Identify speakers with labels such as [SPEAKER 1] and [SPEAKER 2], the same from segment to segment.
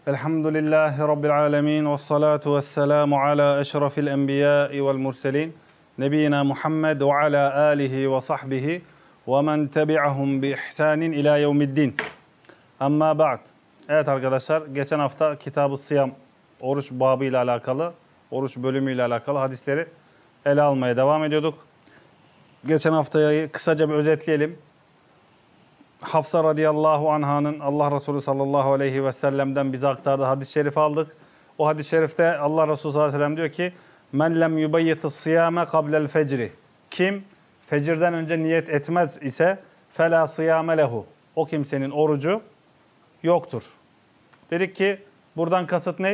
[SPEAKER 1] Elhamdülillahi Rabbil alemin ve salatu ve selamu ala eşrafil enbiyai vel murselin. Nebiyina Muhammed ve ala alihi ve sahbihi ve men tebi'ahum bi ihsanin ila yevmiddin. Amma ba'd. Evet arkadaşlar, geçen hafta Kitab-ı Siyam, oruç babı ile alakalı, oruç bölümü ile alakalı hadisleri ele almaya devam ediyorduk. Geçen haftayı kısaca bir özetleyelim. Hafsa radıyallahu anh'ın Allah Resulü sallallahu aleyhi ve sellem'den bize aktardığı hadis-i şerifi aldık. O hadis-i şerifte Allah Resulü sallallahu aleyhi ve sellem diyor ki: "Men lem yubayyitis siyame kablel fecri." Kim fecirden önce niyet etmez ise fela siyame lehu. O kimsenin orucu yoktur. Dedik ki buradan kasıt ne?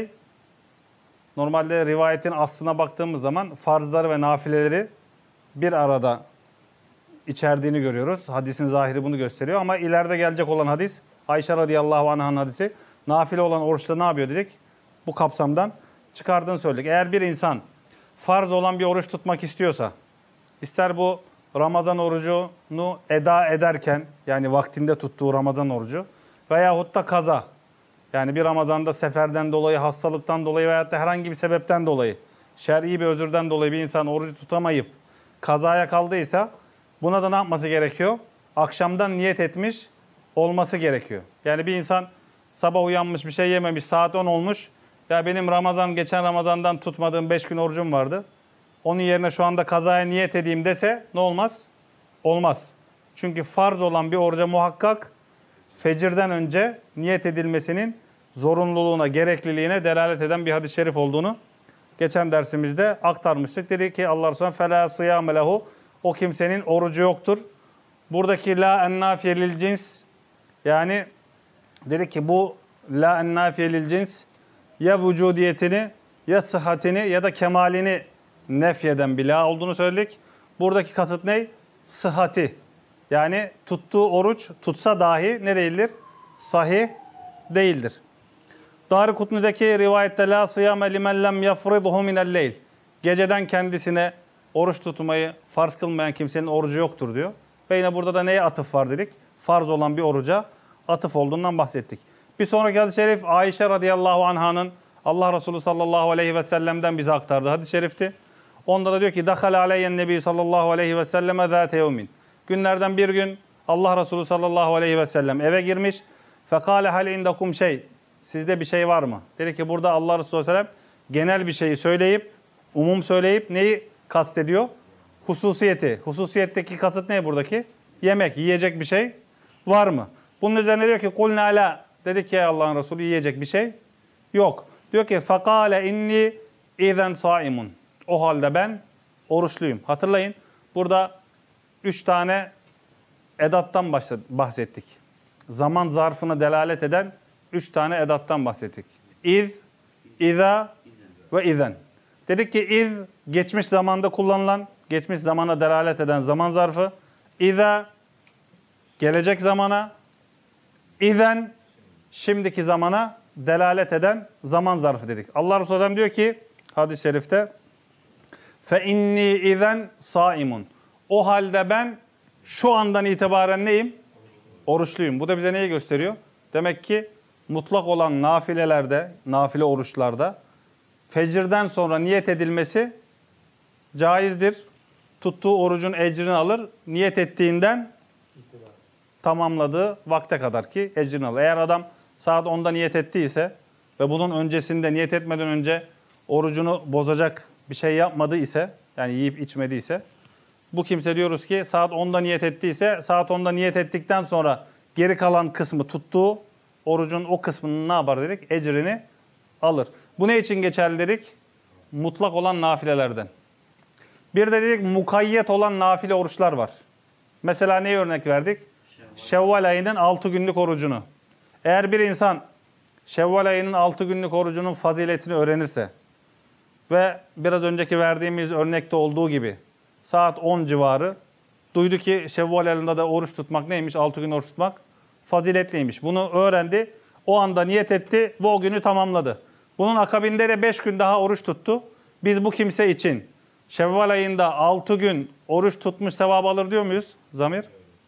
[SPEAKER 1] Normalde rivayetin aslına baktığımız zaman farzları ve nafileleri bir arada içerdiğini görüyoruz. Hadisin zahiri bunu gösteriyor ama ileride gelecek olan hadis, Ayşe radıyallahu anh'ın hadisi, nafile olan oruçta ne yapıyor dedik? Bu kapsamdan çıkardığını söyledik. Eğer bir insan farz olan bir oruç tutmak istiyorsa, ister bu Ramazan orucunu eda ederken, yani vaktinde tuttuğu Ramazan orucu veyahut da kaza, yani bir Ramazan'da seferden dolayı, hastalıktan dolayı veyahut da herhangi bir sebepten dolayı, şer'i bir özürden dolayı bir insan orucu tutamayıp kazaya kaldıysa, buna da ne yapması gerekiyor? Akşamdan niyet etmiş olması gerekiyor. Yani bir insan sabah uyanmış, bir şey yememiş, saat 10 olmuş. Ya benim geçen Ramazan'dan tutmadığım 5 gün orucum vardı. Onun yerine şu anda kazaya niyet edeyim dese ne olmaz? Olmaz. Çünkü farz olan bir oruca muhakkak fecirden önce niyet edilmesinin zorunluluğuna, gerekliliğine delalet eden bir hadis-i şerif olduğunu geçen dersimizde aktarmıştık. Dedi ki Allah Resulü فَلَا صِيَامَ لَهُ O kimsenin orucu yoktur. Buradaki la ennafiye lil cins, yani dedik ki bu la ennafiye lil cins ya vücudiyetini, ya sıhhatini ya da kemalini nefyeden bir la olduğunu söyledik. Buradaki kasıt ne? Sıhhati. Yani tuttuğu oruç tutsa dahi ne değildir? Sahih değildir. Darikutni'deki rivayette la sıyame limen lem yafriduhu minel leyl. Geceden kendisine oruç tutmayı farz kılmayan kimsenin orucu yoktur diyor. Ve yine burada da neye atıf var dedik? Farz olan bir oruca atıf olduğundan bahsettik. Bir sonraki hadis-i şerif Ayşe radıyallahu anh'ın Allah Resulü sallallahu aleyhi ve sellem'den bize aktardı hadis-i şerifti. Onda da diyor ki: "Dakhala aleyyen nebi sallallahu aleyhi ve selleme zâte yevmin." Günlerden bir gün Allah Resulü sallallahu aleyhi ve sellem eve girmiş. "Fekâle hal indakum şey." Sizde bir şey var mı? Dedi ki burada Allah Resulü sallallahu aleyhi ve sellem genel bir şeyi söyleyip, umum söyleyip neyi kastediyor? Hususiyeti. Hususiyetteki kasıt ne buradaki? Yemek, yiyecek bir şey var mı? Bunun üzerine diyor ki kulna la. Dedik ki Allah'ın Resulü yiyecek bir şey yok. Diyor ki fakale inni izen saimun. O halde ben oruçluyum. Hatırlayın. Burada 3 tane edattan bahsettik. Zaman zarfına delalet eden 3 tane edattan bahsettik. İz, iza ve izen. Dedik ki iz geçmiş zamanda kullanılan, geçmiş zamana delalet eden zaman zarfı. İza gelecek zamana, izen şimdiki zamana delalet eden zaman zarfı dedik. Allah Resulü Aleyhisselam diyor ki hadis-i şerifte fe inni izen saimun. O halde ben şu andan itibaren neyim? Oruçluyum. Bu da bize neyi gösteriyor? Demek ki mutlak olan nafilelerde, nafile oruçlarda fecirden sonra niyet edilmesi caizdir. Tuttuğu orucun ecrini alır. Niyet ettiğinden tamamladığı vakte kadar ki ecrini alır. Eğer adam saat 10'da niyet ettiyse ve bunun öncesinde niyet etmeden önce orucunu bozacak bir şey yapmadı ise, yani yiyip içmediyse, bu kimse diyoruz ki saat 10'da niyet ettiyse, saat 10'da niyet ettikten sonra geri kalan kısmı tuttuğu orucun o kısmını ne yapar dedik? Ecrini alır. Bu ne için geçerli dedik? Mutlak olan nafilelerden. Bir de dedik mukayyet olan nafile oruçlar var. Mesela neye örnek verdik? Şevval ayının 6 günlük orucunu. Eğer bir insan Şevval ayının 6 günlük orucunun faziletini öğrenirse ve biraz önceki verdiğimiz örnekte olduğu gibi saat 10 civarı duydu ki Şevval ayında da oruç tutmak neymiş? 6 gün oruç tutmak faziletliymiş. Bunu öğrendi. O anda niyet etti ve o günü tamamladı. Bunun akabinde de 5 gün daha oruç tuttu. Biz bu kimse için Şevval ayında 6 gün oruç tutmuş sevap alır diyor muyuz? Zamir?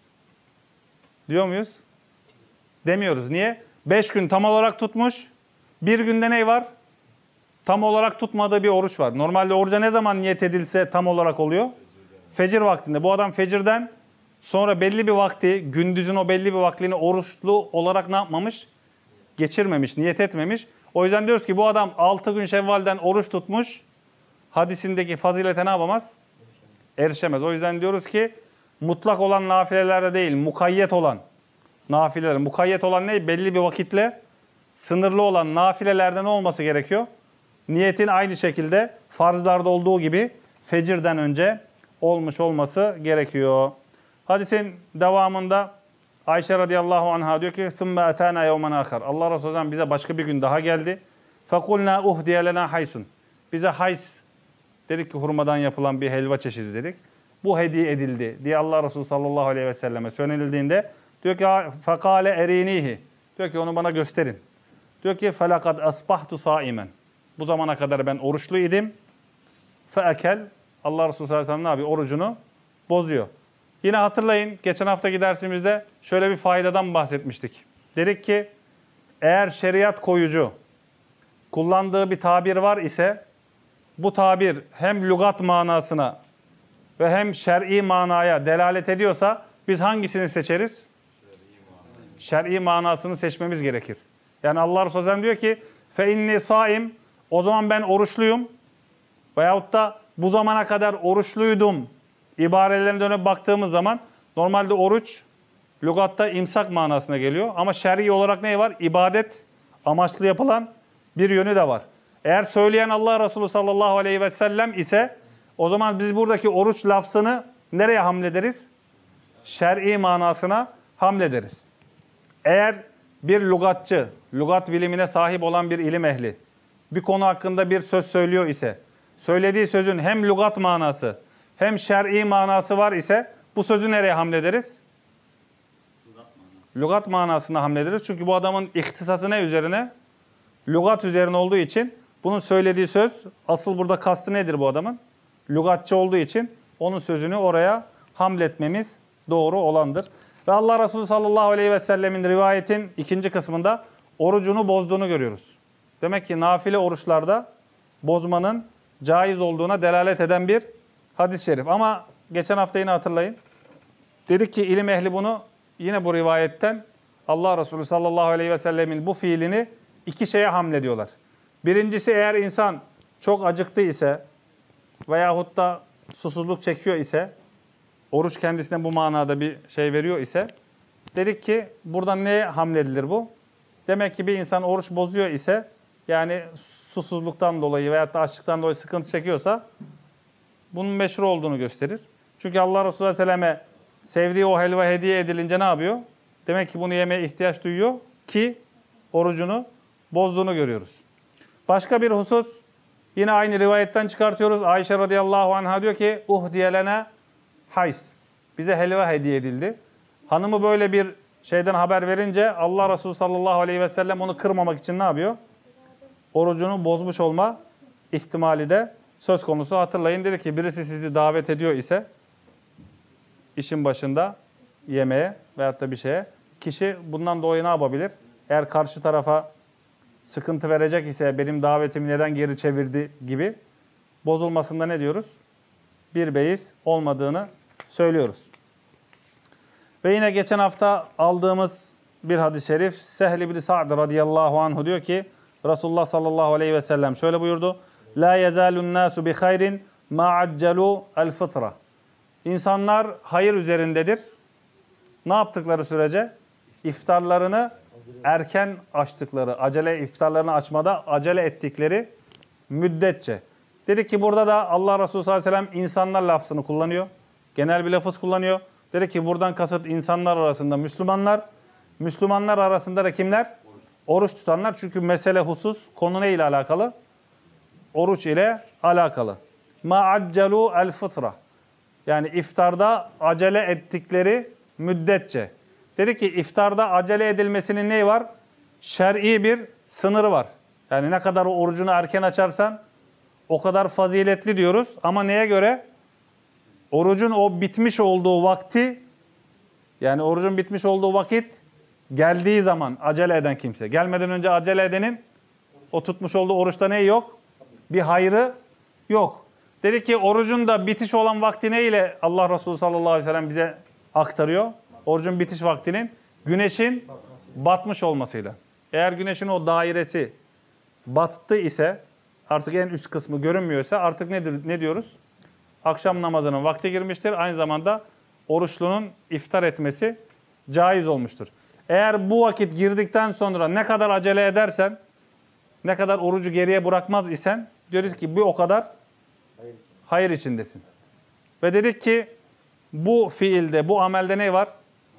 [SPEAKER 1] Diyor muyuz? Demiyoruz. Niye? 5 gün tam olarak tutmuş. Bir günde ne var? Tam olarak tutmadığı bir oruç var. Normalde oruca ne zaman niyet edilse tam olarak oluyor? Fecir vaktinde. Bu adam fecirden sonra belli bir vakti, gündüzün o belli bir vaktini oruçlu olarak ne yapmamış? Geçirmemiş, niyet etmemiş. O yüzden diyoruz ki bu adam 6 gün Şevval'den oruç tutmuş. Hadisindeki fazilete ne yapamaz? Erişemez. O yüzden diyoruz ki mutlak olan nafilelerde değil, mukayyet olan nafileler. Mukayyet olan ne? Belli bir vakitle sınırlı olan nafilelerde ne olması gerekiyor? Niyetin aynı şekilde farzlarda olduğu gibi fecirden önce olmuş olması gerekiyor. Hadisin devamında Ayşe radıyallahu anha diyor ki ثُمَّ أَتَانَا يَوْمًا آخَرٍ Allah Resulü bize başka bir gün daha geldi. فَقُلْنَا اُهْدِيَ لَنَا حَيْسٌ Bize hays dedik ki hurmadan yapılan bir helva çeşidi dedik. Bu hediye edildi diye Allah Resulü sallallahu aleyhi ve selleme söylenildiğinde diyor ki فَقَالَ اَرِينِيهِ Diyor ki onu bana gösterin. Diyor ki فَلَقَدْ أَصْبَحْتُ صَائِمًا Bu zamana kadar ben oruçlu idim. فَاَكَلْ Allah Resulü sallallahu aleyhi ve sellem ne yapıyor? Orucunu bozuyor. Yine hatırlayın geçen haftaki dersimizde şöyle bir faydadan bahsetmiştik. Dedik ki eğer şeriat koyucu kullandığı bir tabir var ise bu tabir hem lügat manasına ve hem şer'i manaya delalet ediyorsa biz hangisini seçeriz? Şer'i manasını seçmemiz gerekir. Yani Allah Resulü sallallahu aleyhi ve sellem diyor ki فَاِنِّي saim O zaman ben oruçluyum. Veyahut da bu zamana kadar oruçluydum ibarelerine dönüp baktığımız zaman normalde oruç lügatta imsak manasına geliyor. Ama şer'i olarak ne var? İbadet amaçlı yapılan bir yönü de var. Eğer söyleyen Allah Resulü sallallahu aleyhi ve sellem ise o zaman biz buradaki oruç lafzını nereye hamlederiz? Şer'i manasına hamlederiz. Eğer bir lügatçı, lügat bilimine sahip olan bir ilim ehli bir konu hakkında bir söz söylüyor ise söylediği sözün hem lügat manası hem şer'i manası var ise bu sözü nereye hamlederiz? Lügat manasına hamlederiz. Çünkü bu adamın ihtisası ne üzerine? Lügat üzerine olduğu için bunun söylediği söz asıl burada kastı nedir bu adamın? Lügatçı olduğu için onun sözünü oraya hamletmemiz doğru olandır. Ve Allah Resulü sallallahu aleyhi ve sellemin rivayetin ikinci kısmında orucunu bozduğunu görüyoruz. Demek ki nafile oruçlarda bozmanın caiz olduğuna delalet eden bir hadis-i şerif. Ama geçen hafta yine hatırlayın. Dedik ki ilim ehli bunu yine bu rivayetten Allah Resulü sallallahu aleyhi ve sellemin bu fiilini iki şeye hamlediyorlar. Birincisi eğer insan çok acıktı ise veyahut da susuzluk çekiyor ise oruç kendisine bu manada bir şey veriyor ise dedik ki buradan neye hamledilir bu? Demek ki bir insan oruç bozuyor ise yani susuzluktan dolayı veyahut da açlıktan dolayı sıkıntı çekiyorsa bunun meşru olduğunu gösterir. Çünkü Allah Resulü Aleyhisselam'e sevdiği o helva hediye edilince ne yapıyor? Demek ki bunu yemeye ihtiyaç duyuyor ki orucunu bozduğunu görüyoruz. Başka bir husus yine aynı rivayetten çıkartıyoruz. Ayşe radıyallahu anha diyor ki uhdiyelene hays. Bize helva hediye edildi. Hanımı böyle bir şeyden haber verince Allah Resulü sallallahu aleyhi ve sellem onu kırmamak için ne yapıyor? Orucunu bozmuş olma ihtimali de söz konusu. Hatırlayın dedi ki birisi sizi davet ediyor ise işin başında yemeğe veyahut da bir şeye kişi bundan dolayı ne yapabilir? Eğer karşı tarafa sıkıntı verecek ise benim davetimi neden geri çevirdi gibi bozulmasında ne diyoruz? Bir beis olmadığını söylüyoruz. Ve yine geçen hafta aldığımız bir hadis-i şerif Sehl ibn Sa'd radıyallahu anhu diyor ki Resulullah sallallahu aleyhi ve sellem şöyle buyurdu. La yezalun nasu bi hayrin ma accalu el fıtra. İnsanlar hayır üzerindedir. Ne yaptıkları sürece? İftarlarını erken açtıkları, iftarlarını açmada acele ettikleri müddetçe. Dedik ki burada da Allah Resulü sallallahu aleyhi ve sellem insanlar lafzını kullanıyor. Genel bir lafız kullanıyor. Dedik ki buradan kasıt insanlar arasında Müslümanlar. Müslümanlar arasında da kimler? Oruç tutanlar. Çünkü mesele husus konu ne ile alakalı? Oruç ile alakalı. Ma accalu el fıtra. Yani iftarda acele ettikleri müddetçe. Dedik ki iftarda acele edilmesinin neyi var? Şer'i bir sınırı var. Yani ne kadar orucunu erken açarsan o kadar faziletli diyoruz. Ama neye göre? Orucun o bitmiş olduğu vakti, yani orucun bitmiş olduğu vakit geldiği zaman acele eden kimse. Gelmeden önce acele edenin O tutmuş olduğu oruçta ne yok? Bir hayrı yok. Dedik ki orucun da bitiş olan vakti ne ile Allah Resulü sallallahu aleyhi ve sellem bize aktarıyor? Orucun bitiş vaktinin güneşin batmış olmasıyla. Eğer güneşin o dairesi battı ise, artık en üst kısmı görünmüyorsa artık ne diyoruz? Akşam namazının vakti girmiştir. Aynı zamanda oruçlunun iftar etmesi caiz olmuştur. Eğer bu vakit girdikten sonra ne kadar acele edersen, ne kadar orucu geriye bırakmaz isen, diyoruz ki bu o kadar hayır içindesin. Ve dedik ki bu fiilde, bu amelde ne var?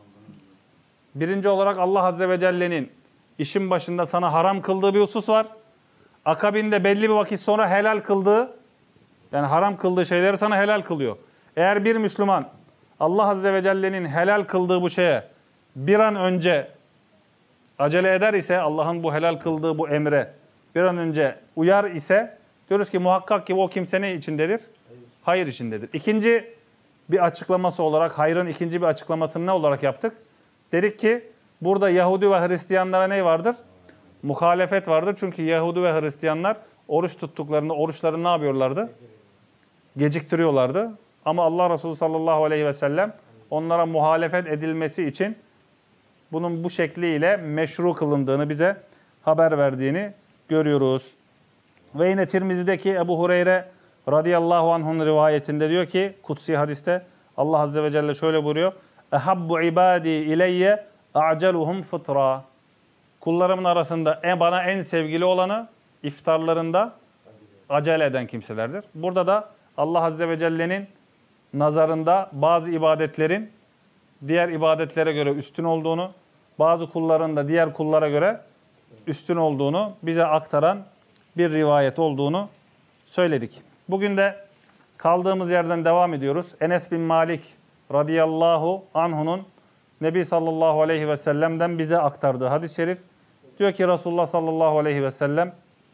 [SPEAKER 1] Birinci olarak Allah Azze ve Celle'nin işin başında sana haram kıldığı bir husus var. Akabinde belli bir vakit sonra helal kıldığı, yani haram kıldığı şeyleri sana helal kılıyor. Eğer bir Müslüman Allah Azze ve Celle'nin helal kıldığı bu şeye bir an önce acele eder ise, Allah'ın bu helal kıldığı bu emre bir an önce uyar ise, diyoruz ki muhakkak ki o kimse ne içindedir? Hayır içindedir. İkinci bir açıklaması olarak, hayrın ikinci bir açıklamasını ne olarak yaptık? Dedik ki burada Yahudi ve Hristiyanlara ne vardır? Muhalefet vardır. Çünkü Yahudi ve Hristiyanlar oruç tuttuklarında oruçlarını ne yapıyorlardı? Geciktiriyorlardı. Ama Allah Resulü sallallahu aleyhi ve sellem onlara muhalefet edilmesi için bunun bu şekliyle meşru kılındığını, bize haber verdiğini görüyoruz. Ve yine Tirmizi'deki Ebu Hureyre radıyallahu anh'un rivayetinde diyor ki, kutsi hadiste Allah Azze ve Celle şöyle buyuruyor. Ehabbu ibadi ileyye a'celuhum fıtra. Kullarımın arasında bana en sevgili olanı iftarlarında acele eden kimselerdir. Burada da Allah Azze ve Celle'nin nazarında bazı ibadetlerin diğer ibadetlere göre üstün olduğunu, bazı kulların da diğer kullara göre üstün olduğunu bize aktaran bir rivayet olduğunu söyledik. Bugün de kaldığımız yerden devam ediyoruz. Enes bin Malik radıyallahu anhu'nun Nebi sallallahu aleyhi ve sellem'den bize aktardığı hadis-i şerif. Diyor ki Resulullah sallallahu aleyhi ve sellem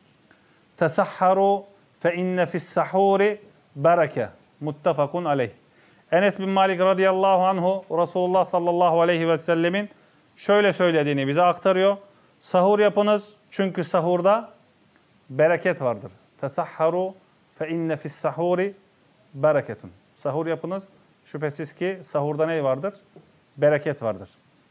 [SPEAKER 1] tesahharu fe inne fis-sahuri bereke. Muttefakun aleyh. Enes bin Malik radıyallahu anhu Resulullah sallallahu aleyhi ve sellemin şöyle söylediğini bize aktarıyor. Sahur yapınız çünkü sahurda bereket vardır. Tesahharu fe inne fis-sahuri bereketun. Sahur yapınız, şüphesiz ki sahurda ne vardır? Bereket vardır.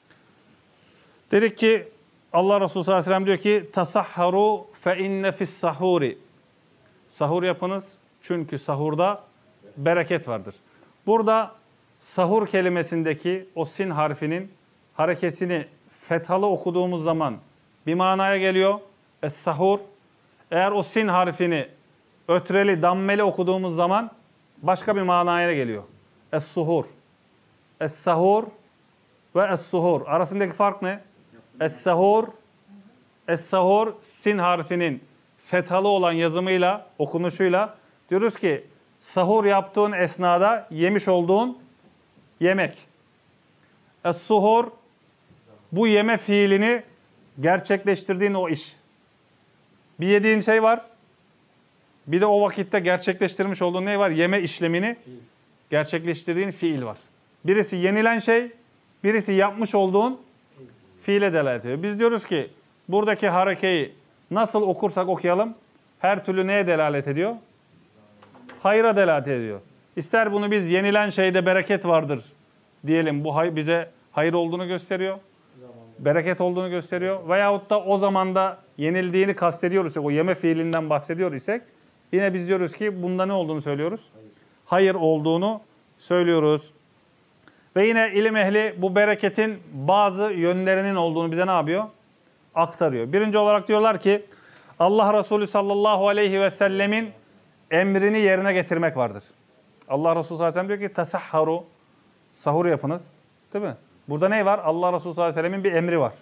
[SPEAKER 1] Dedik ki Allah Resulü sallallahu aleyhi ve sellem diyor ki tasahharu fe inne fis-sahuri. Sahur yapınız çünkü sahurda bereket vardır. Burada sahur kelimesindeki o sin harfinin harekesini fethalı okuduğumuz zaman bir manaya geliyor. Es-sahur. Eğer o sin harfini ötreli, dammeli okuduğumuz zaman başka bir manaya geliyor. Es-suhur. Es-sahur ve es-suhur. Arasındaki fark ne? Es-sahur. Es-sahur sin harfinin fethalı olan yazımıyla, okunuşuyla diyoruz ki sahur yaptığın esnada yemiş olduğun yemek. Es-suhur bu yeme fiilini gerçekleştirdiğin o iş. Bir yediğin şey var. Bir de o vakitte gerçekleştirmiş olduğun ne var? Yeme işlemini gerçekleştirdiğin fiil var. Birisi yenilen şey, birisi yapmış olduğun fiile delalet ediyor. Biz diyoruz ki buradaki harekeyi nasıl okursak okuyalım her türlü neye delalet ediyor? Hayra delalet ediyor. İster bunu biz yenilen şeyde bereket vardır diyelim. Bu bize hayır olduğunu gösteriyor. Bereket olduğunu gösteriyor. Veyahut da o zamanda yenildiğini kastediyoruz. O yeme fiilinden bahsediyor isek yine biz diyoruz ki bunda ne olduğunu söylüyoruz? Hayır olduğunu söylüyoruz. Ve yine ilim ehli bu bereketin bazı yönlerinin olduğunu bize ne yapıyor? Aktarıyor. Birinci olarak diyorlar ki Allah Resulü sallallahu aleyhi ve sellemin emrini yerine getirmek vardır. Allah Resulü sallallahu aleyhi ve sellem diyor ki tesahharu, sahur yapınız. Değil mi? Burada ne var? Allah Resulü sallallahu aleyhi ve sellemin bir emri var.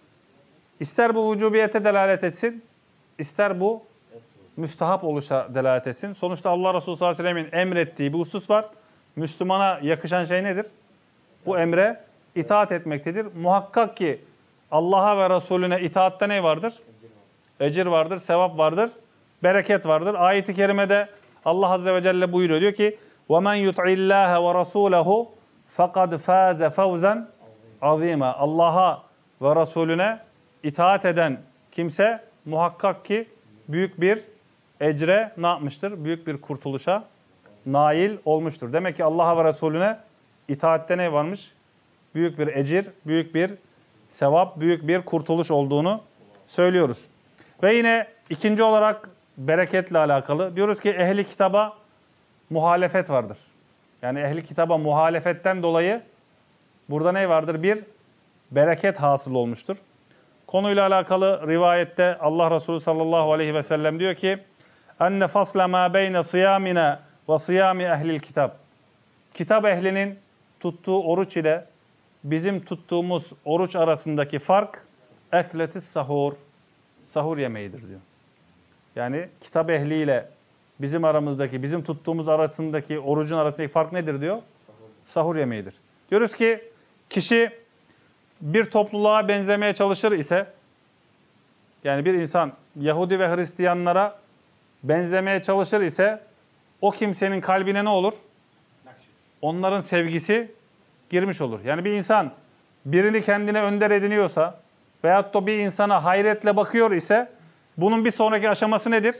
[SPEAKER 1] İster bu vücubiyete delalet etsin, ister bu müstahap oluşa delalet etsin. Sonuçta Allah Resulü sallallahu aleyhi ve sellemin emrettiği bir husus var. Müslümana yakışan şey nedir? Bu emre itaat etmektedir. Muhakkak ki Allah'a ve Resulüne itaatte ne vardır? Ecir vardır, sevap vardır, bereket vardır. Ayet-i kerimede Allah Azze ve Celle buyuruyor. Diyor ki وَمَنْ يُطْعِ اللّٰهَ وَرَسُولَهُ فَقَدْ فَازَ فَوْزًا عَظِيمًا. Allah'a ve Resulüne itaat eden kimse muhakkak ki büyük bir ecre ne yapmıştır? Büyük bir kurtuluşa nail olmuştur. Demek ki Allah'a ve Resulüne itaatte ne varmış? Büyük bir ecir, büyük bir sevap, büyük bir kurtuluş olduğunu söylüyoruz. Ve yine ikinci olarak bereketle alakalı. Diyoruz ki ehli kitaba muhalefet vardır. Yani ehli kitaba muhalefetten dolayı burada ne vardır? Bir bereket hasıl olmuştur. Konuyla alakalı rivayette Allah Resulü sallallahu aleyhi ve sellem diyor ki enne fasla ma beyne siyamina ve siyami ehlil kitap. Kitap ehlinin tuttuğu oruç ile bizim tuttuğumuz oruç arasındaki fark ekletis sahur. Sahur yemeğidir diyor. Yani kitap ehliyle bizim aramızdaki, bizim tuttuğumuz arasındaki orucun arasındaki fark nedir diyor? Sahur yemeğidir. Diyoruz ki kişi bir topluluğa benzemeye çalışır ise, yani bir insan Yahudi ve Hristiyanlara benzemeye çalışır ise o kimsenin kalbine ne olur? Onların sevgisi girmiş olur. Yani bir insan birini kendine önder ediniyorsa veyahut da bir insana hayretle bakıyor ise bunun bir sonraki aşaması nedir?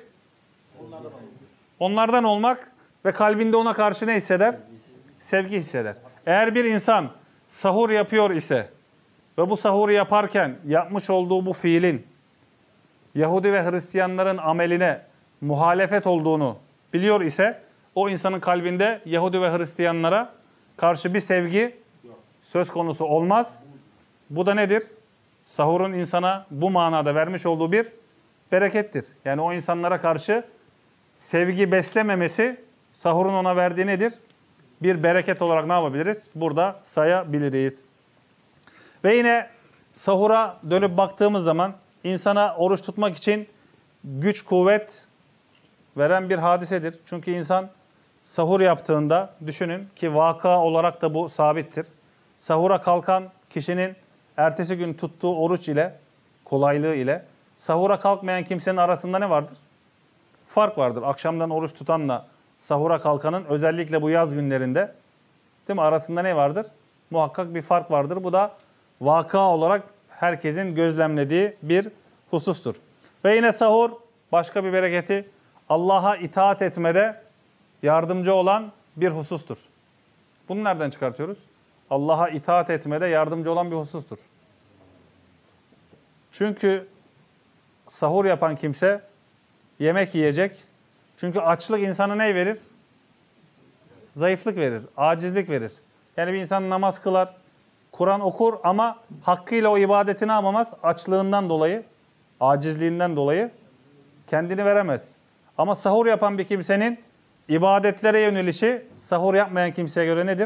[SPEAKER 1] Onlardan olmak ve kalbinde ona karşı ne hisseder? Sevgi hisseder. Eğer bir insan sahur yapıyor ise ve bu sahuru yaparken yapmış olduğu bu fiilin Yahudi ve Hristiyanların ameline muhalefet olduğunu biliyor ise o insanın kalbinde Yahudi ve Hristiyanlara karşı bir sevgi söz konusu olmaz. Bu da nedir? Sahurun insana bu manada vermiş olduğu bir berekettir. Yani o insanlara karşı sevgi beslememesi sahurun ona verdiği nedir? Bir bereket olarak ne yapabiliriz? Burada sayabiliriz. Ve yine sahura dönüp baktığımız zaman insana oruç tutmak için güç, kuvvet veren bir hadisedir. Çünkü insan sahur yaptığında düşünün ki vaka olarak da bu sabittir. Sahura kalkan kişinin ertesi gün tuttuğu oruç ile, kolaylığı ile sahura kalkmayan kimsenin arasında ne vardır? Fark vardır. Akşamdan oruç tutanla sahura kalkanın özellikle bu yaz günlerinde değil mi? Arasında ne vardır? Muhakkak bir fark vardır. Bu da vaka olarak herkesin gözlemlediği bir husustur. Ve yine sahur başka bir bereketi Allah'a itaat etmede yardımcı olan bir husustur. Bunu nereden çıkartıyoruz? Allah'a itaat etmede yardımcı olan bir husustur. Çünkü sahur yapan kimse yemek yiyecek. Çünkü açlık insana ne verir? Zayıflık verir, acizlik verir. Yani bir insan namaz kılar, Kur'an okur ama hakkıyla o ibadetini yapamaz. Açlığından dolayı, acizliğinden dolayı kendini veremez. Ama sahur yapan bir kimsenin ibadetlere yönelişi sahur yapmayan kimseye göre nedir?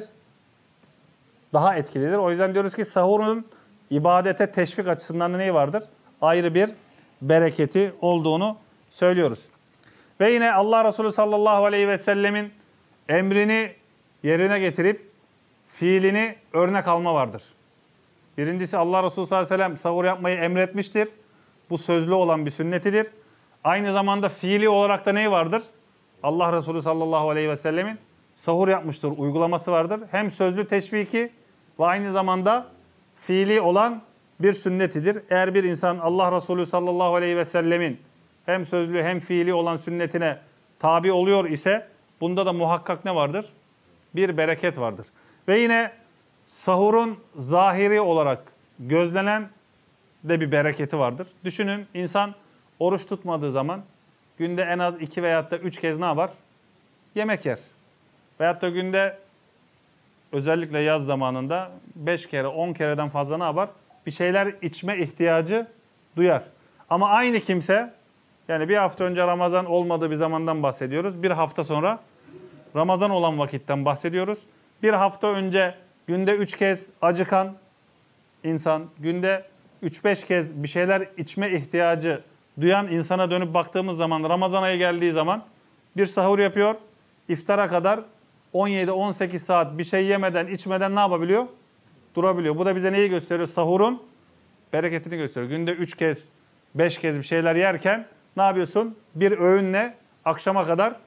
[SPEAKER 1] Daha etkilidir. O yüzden diyoruz ki sahurun ibadete teşvik açısından da neyi vardır? Ayrı bir bereketi olduğunu söylüyoruz. Ve yine Allah Resulü sallallahu aleyhi ve sellemin emrini yerine getirip fiilini örnek alma vardır. Birincisi Allah Resulü sallallahu aleyhi ve sellem sahur yapmayı emretmiştir. Bu sözlü olan bir sünnetidir. Aynı zamanda fiili olarak da neyi vardır? Allah Resulü sallallahu aleyhi ve sellemin sahur yapmıştır, uygulaması vardır. Hem sözlü teşviki ve aynı zamanda fiili olan bir sünnetidir. Eğer bir insan Allah Resulü sallallahu aleyhi ve sellemin hem sözlü hem fiili olan sünnetine tabi oluyor ise bunda da muhakkak ne vardır? Bir bereket vardır. Ve yine sahurun zahiri olarak gözlenen de bir bereketi vardır. Düşünün insan oruç tutmadığı zaman günde en az 2 veyahut da 3 kez ne yapar? Yemek yer. Veyahut da günde özellikle yaz zamanında 5 kere 10 kereden fazla ne yapar? Bir şeyler içme ihtiyacı duyar. Ama aynı kimse yani bir hafta önce Ramazan olmadığı bir zamandan bahsediyoruz. Bir hafta sonra Ramazan olan vakitten bahsediyoruz. Bir hafta önce günde 3 kez acıkan insan, günde 3-5 kez bir şeyler içme ihtiyacı duyan insana dönüp baktığımız zaman Ramazan ayı geldiği zaman bir sahur yapıyor. İftara kadar 17-18 saat bir şey yemeden, içmeden ne yapabiliyor? Durabiliyor. Bu da bize neyi gösteriyor? Sahurun bereketini gösteriyor. Günde 3 kez, 5 kez bir şeyler yerken ne yapıyorsun? Bir öğünle akşama kadar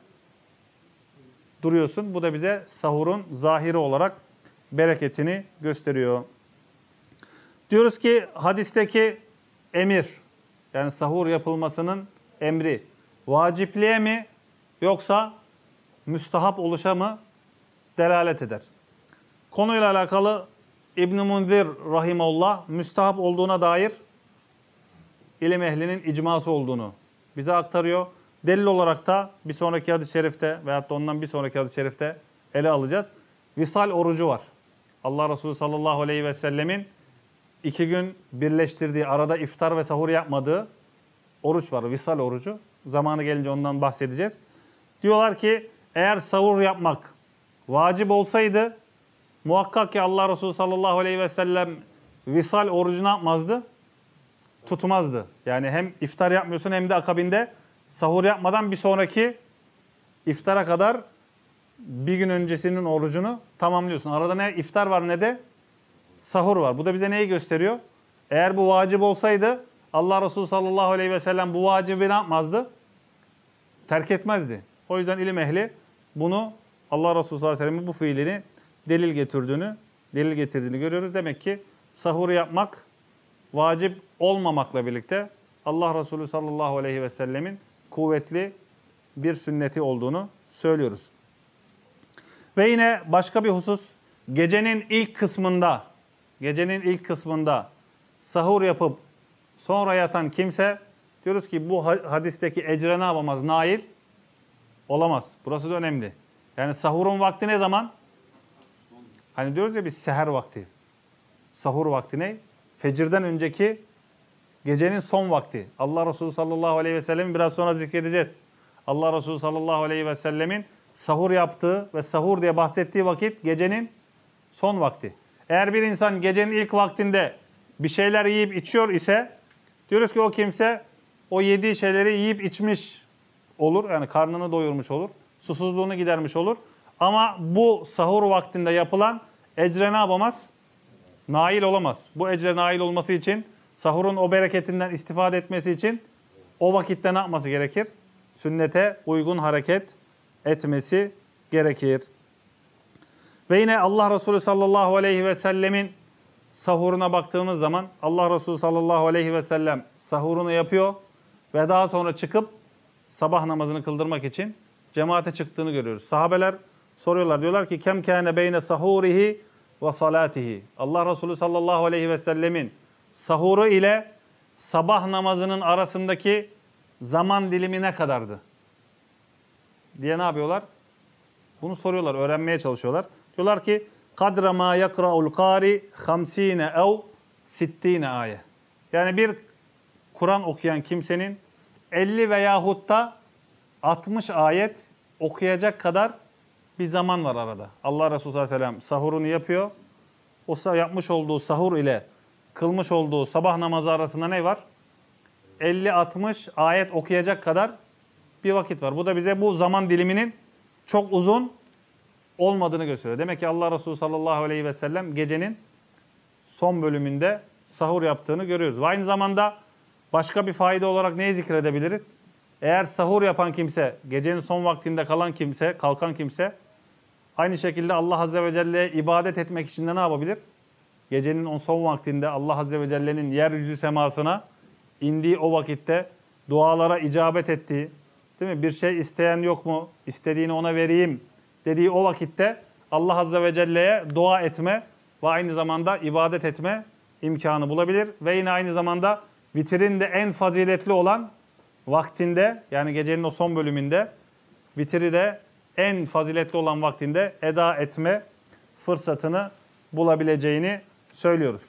[SPEAKER 1] duruyorsun. Bu da bize sahurun zahiri olarak bereketini gösteriyor. Diyoruz ki hadisteki emir, yani sahur yapılmasının emri vacipliğe mi yoksa müstahap oluşa mı delalet eder? Konuyla alakalı İbn-i Munzir rahimahullah müstahap olduğuna dair ilim ehlinin icması olduğunu bize aktarıyor. Delil olarak da bir sonraki hadis-i şerifte veyahut da ondan bir sonraki hadis-i şerifte ele alacağız. Visal orucu var. Allah Resulü sallallahu aleyhi ve sellemin 2 gün birleştirdiği, arada iftar ve sahur yapmadığı oruç var. Visal orucu. Zamanı gelince ondan bahsedeceğiz. Diyorlar ki eğer sahur yapmak vacip olsaydı muhakkak ki Allah Resulü sallallahu aleyhi ve sellem visal orucu ne yapmazdı? Tutmazdı. Yani hem iftar yapmıyorsun hem de akabinde sahur yapmadan bir sonraki iftara kadar bir gün öncesinin orucunu tamamlıyorsun. Arada ne iftar var ne de sahur var. Bu da bize neyi gösteriyor? Eğer bu vacip olsaydı Allah Resulü sallallahu aleyhi ve sellem bu vacibi ne yapmazdı? Terk etmezdi. O yüzden ilim ehli bunu Allah Resulü sallallahu aleyhi ve sellem'in bu fiilini delil getirdiğini görüyoruz. Demek ki sahur yapmak vacip olmamakla birlikte Allah Resulü sallallahu aleyhi ve sellemin kuvvetli bir sünneti olduğunu söylüyoruz. Ve yine başka bir husus, gecenin ilk kısmında sahur yapıp sonra yatan kimse, diyoruz ki bu hadisteki ecre ne yapamaz? Nail olamaz. Burası da önemli. Yani sahurun vakti ne zaman? Hani diyoruz ya biz seher vakti. Sahur vakti ne? Fecirden önceki gecenin son vakti. Allah Resulü sallallahu aleyhi ve sellem'i biraz sonra zikredeceğiz. Allah Resulü sallallahu aleyhi ve sellemin sahur yaptığı ve sahur diye bahsettiği vakit gecenin son vakti. Eğer bir insan gecenin ilk vaktinde bir şeyler yiyip içiyor ise diyoruz ki o kimse o yediği şeyleri yiyip içmiş olur. Yani karnını doyurmuş olur. Susuzluğunu gidermiş olur. Ama bu sahur vaktinde yapılan ecre ne yapamaz? Nail olamaz. Bu ecre nail olması için sahurun o bereketinden istifade etmesi için o vakitte ne yapması gerekir? Sünnete uygun hareket etmesi gerekir. Ve yine Allah Resulü sallallahu aleyhi ve sellemin sahuruna baktığımız zaman Allah Resulü sallallahu aleyhi ve sellem sahurunu yapıyor ve daha sonra çıkıp sabah namazını kıldırmak için cemaate çıktığını görüyoruz. Sahabeler soruyorlar. Diyorlar ki kem kâne beyne sahurihi ve salatihi. Allah Resulü sallallahu aleyhi ve sellemin sahuru ile sabah namazının arasındaki zaman dilimi ne kadardı? Diye ne yapıyorlar? Bunu soruyorlar, öğrenmeye çalışıyorlar. Diyorlar ki kadra ma yakra'ul qari 50 ev 60 ayet. Yani bir Kur'an okuyan kimsenin 50 veyahut da 60 ayet okuyacak kadar bir zaman var arada. Allah Resulü sallallahu aleyhi ve sellem sahurunu yapıyor. O yapmış olduğu sahur ile kılmış olduğu sabah namazı arasında ne var? 50-60 ayet okuyacak kadar bir vakit var. Bu da bize bu zaman diliminin çok uzun olmadığını gösteriyor. Demek ki Allah Resulü sallallahu aleyhi ve sellem gecenin son bölümünde sahur yaptığını görüyoruz. Ve aynı zamanda başka bir fayda olarak neyi zikredebiliriz? Eğer sahur yapan kimse, gecenin son vaktinde kalkan kimse, aynı şekilde Allah Azze ve Celle'ye ibadet etmek için de ne yapabilir? Gecenin o son vaktinde Allah Azze ve Celle'nin yeryüzü semasına indiği o vakitte dualara icabet ettiği, değil mi? Bir şey isteyen yok mu? İstediğini ona vereyim dediği o vakitte Allah Azze ve Celle'ye dua etme ve aynı zamanda ibadet etme imkanı bulabilir. Ve yine aynı zamanda vitrin de en faziletli olan vaktinde, yani gecenin o son bölümünde vitri de en faziletli olan vaktinde eda etme fırsatını bulabileceğini söylüyoruz.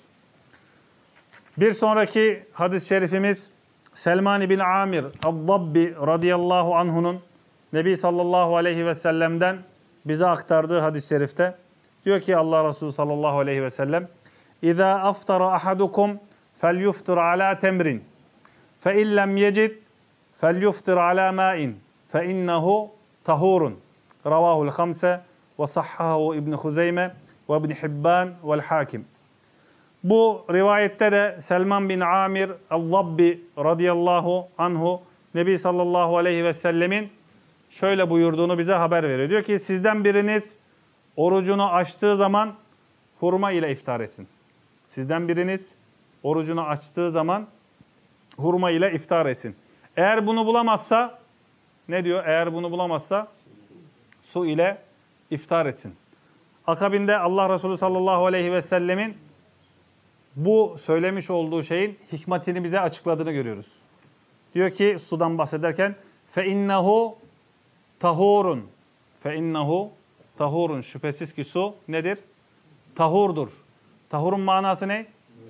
[SPEAKER 1] Bir sonraki hadis-i şerifimiz Selman bin Amir el-Dabbi radıyallahu anhu'nun Nebi sallallahu aleyhi ve sellem'den bize aktardığı hadis-i şerifte diyor ki Allah Resulü sallallahu aleyhi ve sellem İzâ aftara ahadukum felyuftir alâ temrin fe illem yecid felyuftir alâ mâin fe innehu tahurun Ravahul hamse ve sahhahu İbn Huzeyme ve İbn Hibban ve'l Hakim. Bu rivayette de Selman bin Amir el-Dabbi radıyallahu anhu Nebi sallallahu aleyhi ve sellemin şöyle buyurduğunu bize haber veriyor. Diyor ki sizden biriniz orucunu açtığı zaman hurma ile iftar etsin. Sizden biriniz orucunu açtığı zaman hurma ile iftar etsin. Eğer bunu bulamazsa ne diyor? Eğer bunu bulamazsa su ile iftar etsin. Akabinde Allah Resulü sallallahu aleyhi ve sellemin bu söylemiş olduğu şeyin hikmetini bize açıkladığını görüyoruz. Diyor ki sudan bahsederken فَاِنَّهُ tahurun. فَاِنَّهُ tahurun. Şüphesiz ki su nedir? Tahurdur. Tahurun manası ne?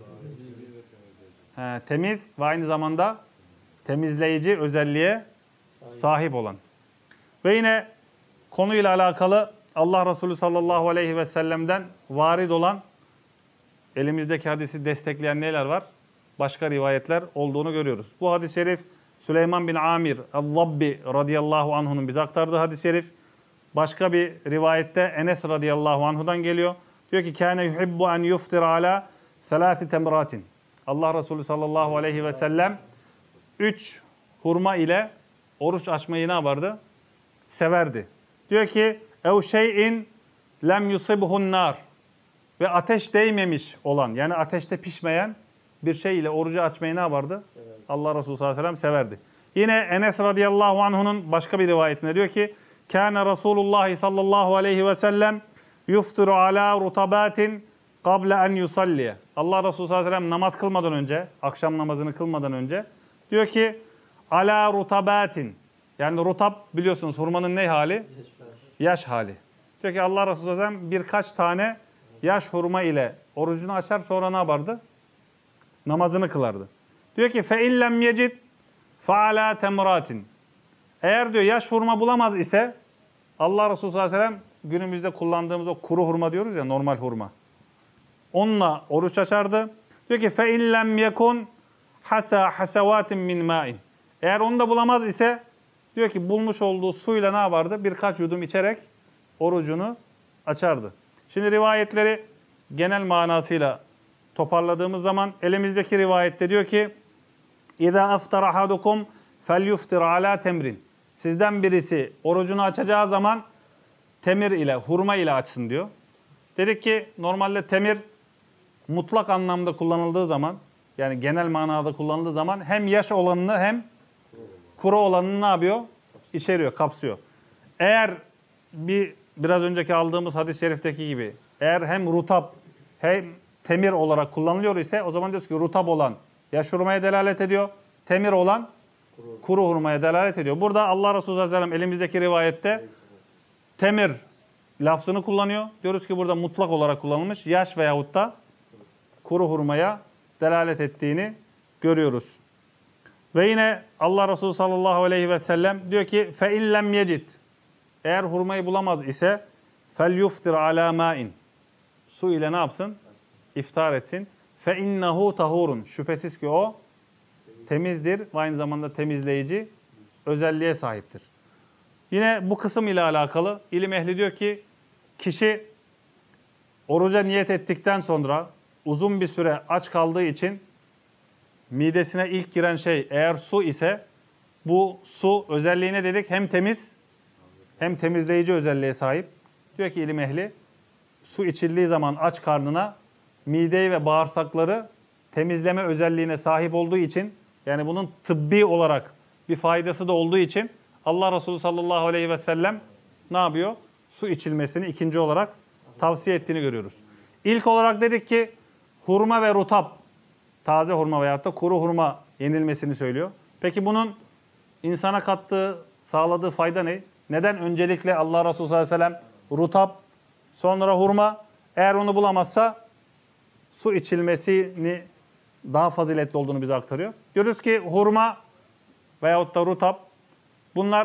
[SPEAKER 1] Temiz ve aynı zamanda temizleyici özelliğe sahip olan. Ve yine konuyla alakalı Allah Resulü sallallahu aleyhi ve sellem'den varid olan elimizdeki hadisi destekleyen neler var? Başka rivayetler olduğunu görüyoruz. Bu hadis-i şerif Süleyman bin Amir el-Zabbi radıyallahu anhu'nun bize aktardığı hadis-i şerif. Başka bir rivayette Enes radıyallahu anhu'dan geliyor. Diyor ki kâne yuhibbu en yuftir ala selâsi temratin. Allah Resulü sallallahu aleyhi ve sellem 3 hurma ile oruç açmayı ne yapardı? Severdi. Diyor ki ev şeyin lem yusibhun nar. Ve ateş değmemiş olan, yani ateşte pişmeyen bir şey ile orucu açmayı ne yapardı? Severdi. Allah Resulü sallallahu aleyhi ve sellem severdi. Yine Enes radıyallahu anhu'nun başka bir rivayetinde diyor ki kâne Resulullah sallallahu aleyhi ve sellem yuftiru ala rutabatin kable en yusalliye. Allah Resulü sallallahu aleyhi ve sellem namaz kılmadan önce, akşam namazını kılmadan önce diyor ki ala rutabatin. Yani rutab biliyorsunuz hurmanın ne hali? Yaş hali. Diyor ki Allah Resulü sallallahu aleyhi ve sellem birkaç tane yaş hurma ile orucunu açar, sonra ne yapardı? Namazını kılardı. Diyor ki فَاِنْ لَمْ يَجِدْ فَعَلَى تَمْرَاتٍ. Eğer diyor yaş hurma bulamaz ise Allah Resulü sallallahu aleyhi ve sellem günümüzde kullandığımız o kuru hurma diyoruz ya, normal hurma. Onunla oruç açardı. Diyor ki فَاِنْ لَمْ يَكُنْ حَسَى حَسَوَاتٍ مِنْ مَاءٍ. Eğer onu da bulamaz ise diyor ki bulmuş olduğu suyla ne yapardı? Birkaç yudum içerek orucunu açardı. Şimdi rivayetleri genel manasıyla toparladığımız zaman elimizdeki rivayette diyor ki اِذَا اَفْتَرَ اَحَدُكُمْ فَلْيُفْتِرْ عَلَى تَمْرٍ. Sizden birisi orucunu açacağı zaman temir ile, hurma ile açsın diyor. Dedik ki normalde temir mutlak anlamda kullanıldığı zaman, yani genel manada kullanıldığı zaman hem yaş olanını hem kuru olanını ne yapıyor? İçeriyor, kapsıyor. Eğer biraz önceki aldığımız hadis-i şerifteki gibi eğer hem rutab hem temir olarak kullanılıyor ise o zaman diyoruz ki rutab olan yaş hurmaya delalet ediyor. Temir olan kuru hurmaya delalet ediyor. Burada Allah Resulü sallallahu aleyhi ve sellem elimizdeki rivayette temir lafzını kullanıyor. Diyoruz ki burada mutlak olarak kullanılmış yaş veyahut da kuru hurmaya delalet ettiğini görüyoruz. Ve yine Allah Resulü sallallahu aleyhi ve sellem diyor ki فَاِنْ لَمْ يَجِدْ. Eğer hurmayı bulamaz ise فَلْيُفْتِرْ عَلَى مَاءٍ. Su ile ne yapsın? İftar etsin. فَاِنَّهُ tahurun. Şüphesiz ki o temizdir ve aynı zamanda temizleyici özelliğe sahiptir. Yine bu kısım ile alakalı ilim ehli diyor ki kişi oruca niyet ettikten sonra uzun bir süre aç kaldığı için midesine ilk giren şey eğer su ise bu su özelliğine dedik hem temiz hem temizleyici özelliğe sahip. Diyor ki ilim ehli su içildiği zaman aç karnına mideyi ve bağırsakları temizleme özelliğine sahip olduğu için, yani bunun tıbbi olarak bir faydası da olduğu için Allah Resulü sallallahu aleyhi ve sellem ne yapıyor? Su içilmesini ikinci olarak tavsiye ettiğini görüyoruz. İlk olarak dedik ki hurma ve rutab, taze hurma veyahut da kuru hurma yenilmesini söylüyor. Peki bunun insana kattığı, sağladığı fayda ne? Neden öncelikle Allah Resulü sallallahu aleyhi ve sellem rutab, sonra hurma, eğer onu bulamazsa su içilmesini daha faziletli olduğunu bize aktarıyor. Görüyoruz ki hurma veyahut da rutab, bunlar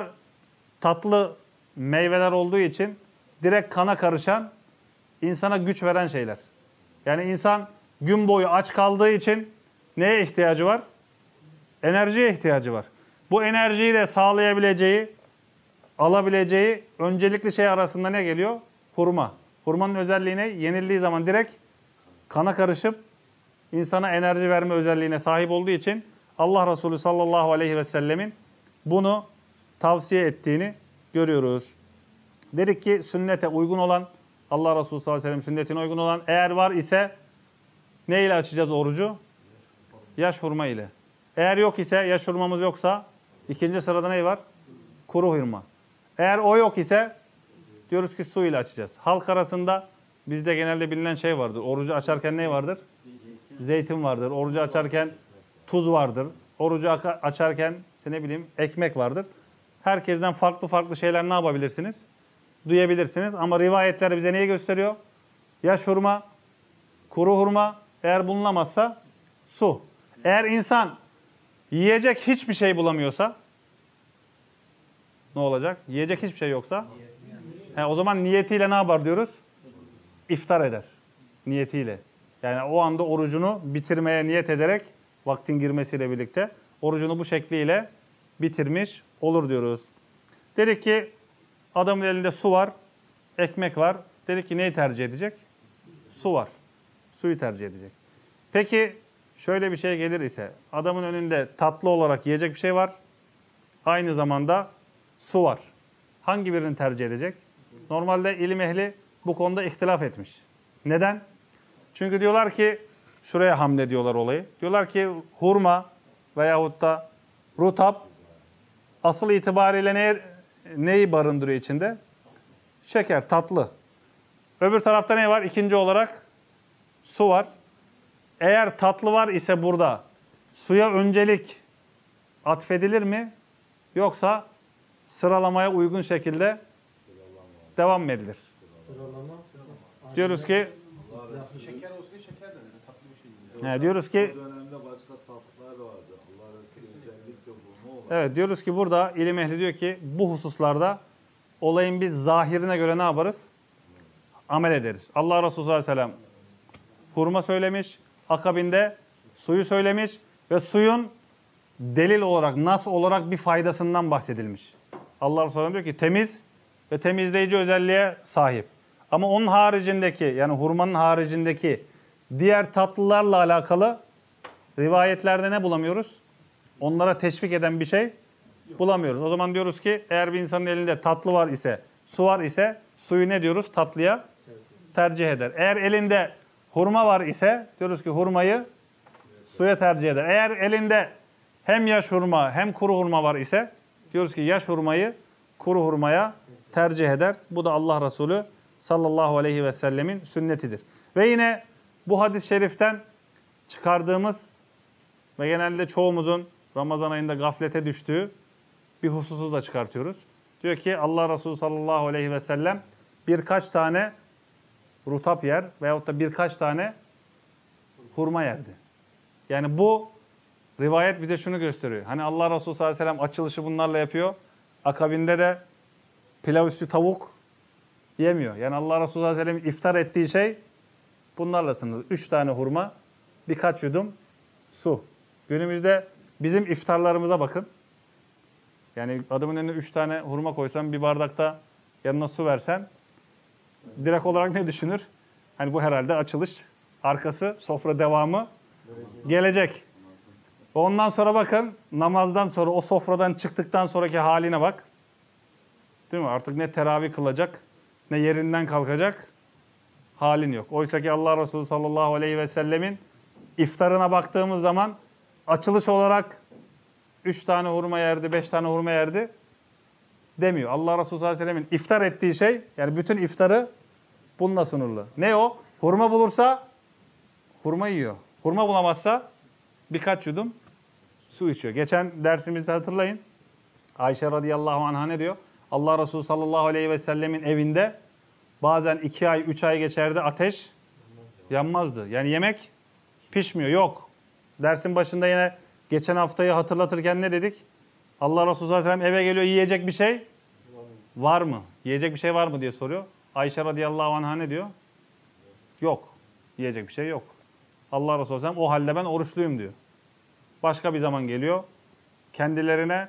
[SPEAKER 1] tatlı meyveler olduğu için direkt kana karışan, insana güç veren şeyler. Yani insan gün boyu aç kaldığı için neye ihtiyacı var? Enerjiye ihtiyacı var. Bu enerjiyi de sağlayabileceği, alabileceği öncelikli şey arasında ne geliyor? Hurma. Hurmanın özelliği ne? Yenildiği zaman direkt kana karışıp insana enerji verme özelliğine sahip olduğu için Allah Resulü sallallahu aleyhi ve sellemin bunu tavsiye ettiğini görüyoruz. Dedik ki sünnete uygun olan, Allah Resulü sallallahu aleyhi ve sellem sünnetine uygun olan eğer var ise ne ile açacağız orucu? Yaş hurma ile. Eğer yok ise, yaş hurmamız yoksa ikinci sırada ne var? Kuru hurma. Eğer o yok ise diyoruz ki su ile açacağız. Halk arasında bizde genelde bilinen şey vardır. Orucu açarken ne vardır? Zeytin vardır. Orucu açarken tuz vardır. Orucu açarken işte ne bileyim ekmek vardır. Herkesten farklı farklı şeyler ne yapabilirsiniz? Duyabilirsiniz. Ama rivayetler bize neyi gösteriyor? Yaş hurma, kuru hurma, eğer bulunamazsa su. Eğer insan yiyecek hiçbir şey bulamıyorsa ne olacak? Yiyecek hiçbir şey yoksa o zaman niyetiyle ne yapar diyoruz? İftar eder. Niyetiyle. Yani o anda orucunu bitirmeye niyet ederek vaktin girmesiyle birlikte orucunu bu şekliyle bitirmiş olur diyoruz. Dedik ki adamın elinde su var, ekmek var. Dedik ki neyi tercih edecek? Su var. Suyu tercih edecek. Peki şöyle bir şey gelir ise adamın önünde tatlı olarak yiyecek bir şey var. Aynı zamanda su var. Hangi birini tercih edecek? Normalde ilim ehli bu konuda ihtilaf etmiş. Neden? Çünkü diyorlar ki, şuraya hamlediyorlar olayı. Diyorlar ki hurma veyahut da rutap asıl itibariyle neyi barındırıyor içinde? Şeker, tatlı. Öbür tarafta ne var? İkinci olarak su var. Eğer tatlı var ise burada suya öncelik atfedilir mi? Yoksa sıralamaya uygun şekilde devam mı edilir? Diyoruz ki
[SPEAKER 2] Şeker olsa şeker de tatlı bir şey.
[SPEAKER 1] diyoruz ki
[SPEAKER 3] Bu dönemde başka tatlılar vardı. Allah özellikle bunu olan.
[SPEAKER 1] evet diyoruz ki burada ilim ehli diyor ki bu hususlarda olayın biz zahirine göre ne yaparız? Amel ederiz. Allah Resulü sallallahu aleyhi ve sellem hurma söylemiş, akabinde suyu söylemiş ve suyun delil olarak, nas olarak bir faydasından bahsedilmiş. Allah Resulü diyor ki temiz ve temizleyici özelliğe sahip. Ama onun haricindeki, yani hurmanın haricindeki diğer tatlılarla alakalı rivayetlerde ne bulamıyoruz? Onlara teşvik eden bir şey bulamıyoruz. O zaman diyoruz ki eğer bir insanın elinde tatlı var ise, su var ise suyu ne diyoruz? Tatlıya tercih eder. Eğer elinde hurma var ise diyoruz ki hurmayı suya tercih eder. Eğer elinde hem yaş hurma hem kuru hurma var ise diyoruz ki yaş hurmayı kuru hurmaya tercih eder. Bu da Allah Resulü sallallahu aleyhi ve sellemin sünnetidir. Ve yine bu hadis-i şeriften çıkardığımız ve genelde çoğumuzun Ramazan ayında gaflete düştüğü bir hususu da çıkartıyoruz. Diyor ki Allah Resulü sallallahu aleyhi ve sellem birkaç tane rutap yer veyahut da birkaç tane hurma yerdi. Yani bu rivayet bize şunu gösteriyor. Hani Allah Resulü sallallahu aleyhi ve sellem açılışı bunlarla yapıyor. Akabinde de pilav üstü tavuk yemiyor. Yani Allah Resulü sallallahu aleyhi ve sellem iftar ettiği şey bunlarla sınırlı. 3 tane hurma, birkaç yudum su. Günümüzde bizim iftarlarımıza bakın. Yani adamın önüne 3 tane hurma koysan, bir bardakta yanına su versen direkt olarak ne düşünür? Hani bu herhalde açılış, arkası, sofra devamı gelecek. Ondan sonra bakın, namazdan sonra o sofradan çıktıktan sonraki haline bak. Değil mi? Artık ne teravih kılacak, ne yerinden kalkacak halin yok. Oysa ki Allah Resulü sallallahu aleyhi ve sellemin iftarına baktığımız zaman açılış olarak 3 tane hurma yerdi, 5 tane hurma yerdi demiyor. Allah Resulü sallallahu aleyhi ve sellemin iftar ettiği şey, yani bütün iftarı bununla sınırlı. Ne o? Hurma bulursa hurma yiyor. Hurma bulamazsa birkaç yudum su içiyor. Geçen dersimizde hatırlayın. Ayşe radıyallahu anh'a ne diyor? Allah Resulü sallallahu aleyhi ve sellemin evinde bazen 2 ay, 3 ay geçerdi, ateş yanmazdı. Yani yemek pişmiyor. Yok. Dersin başında yine geçen haftayı hatırlatırken ne dedik? Allah Resulü sallallahu aleyhi ve sellem eve geliyor, yiyecek bir şey var mı? Yiyecek bir şey var mı diye soruyor. Ayşe radıyallahu anh'a ne diyor? Yok. Yiyecek bir şey yok. Allah Resulü sallallahu aleyhi ve sellem o halde ben oruçluyum diyor. Başka bir zaman geliyor. Kendilerine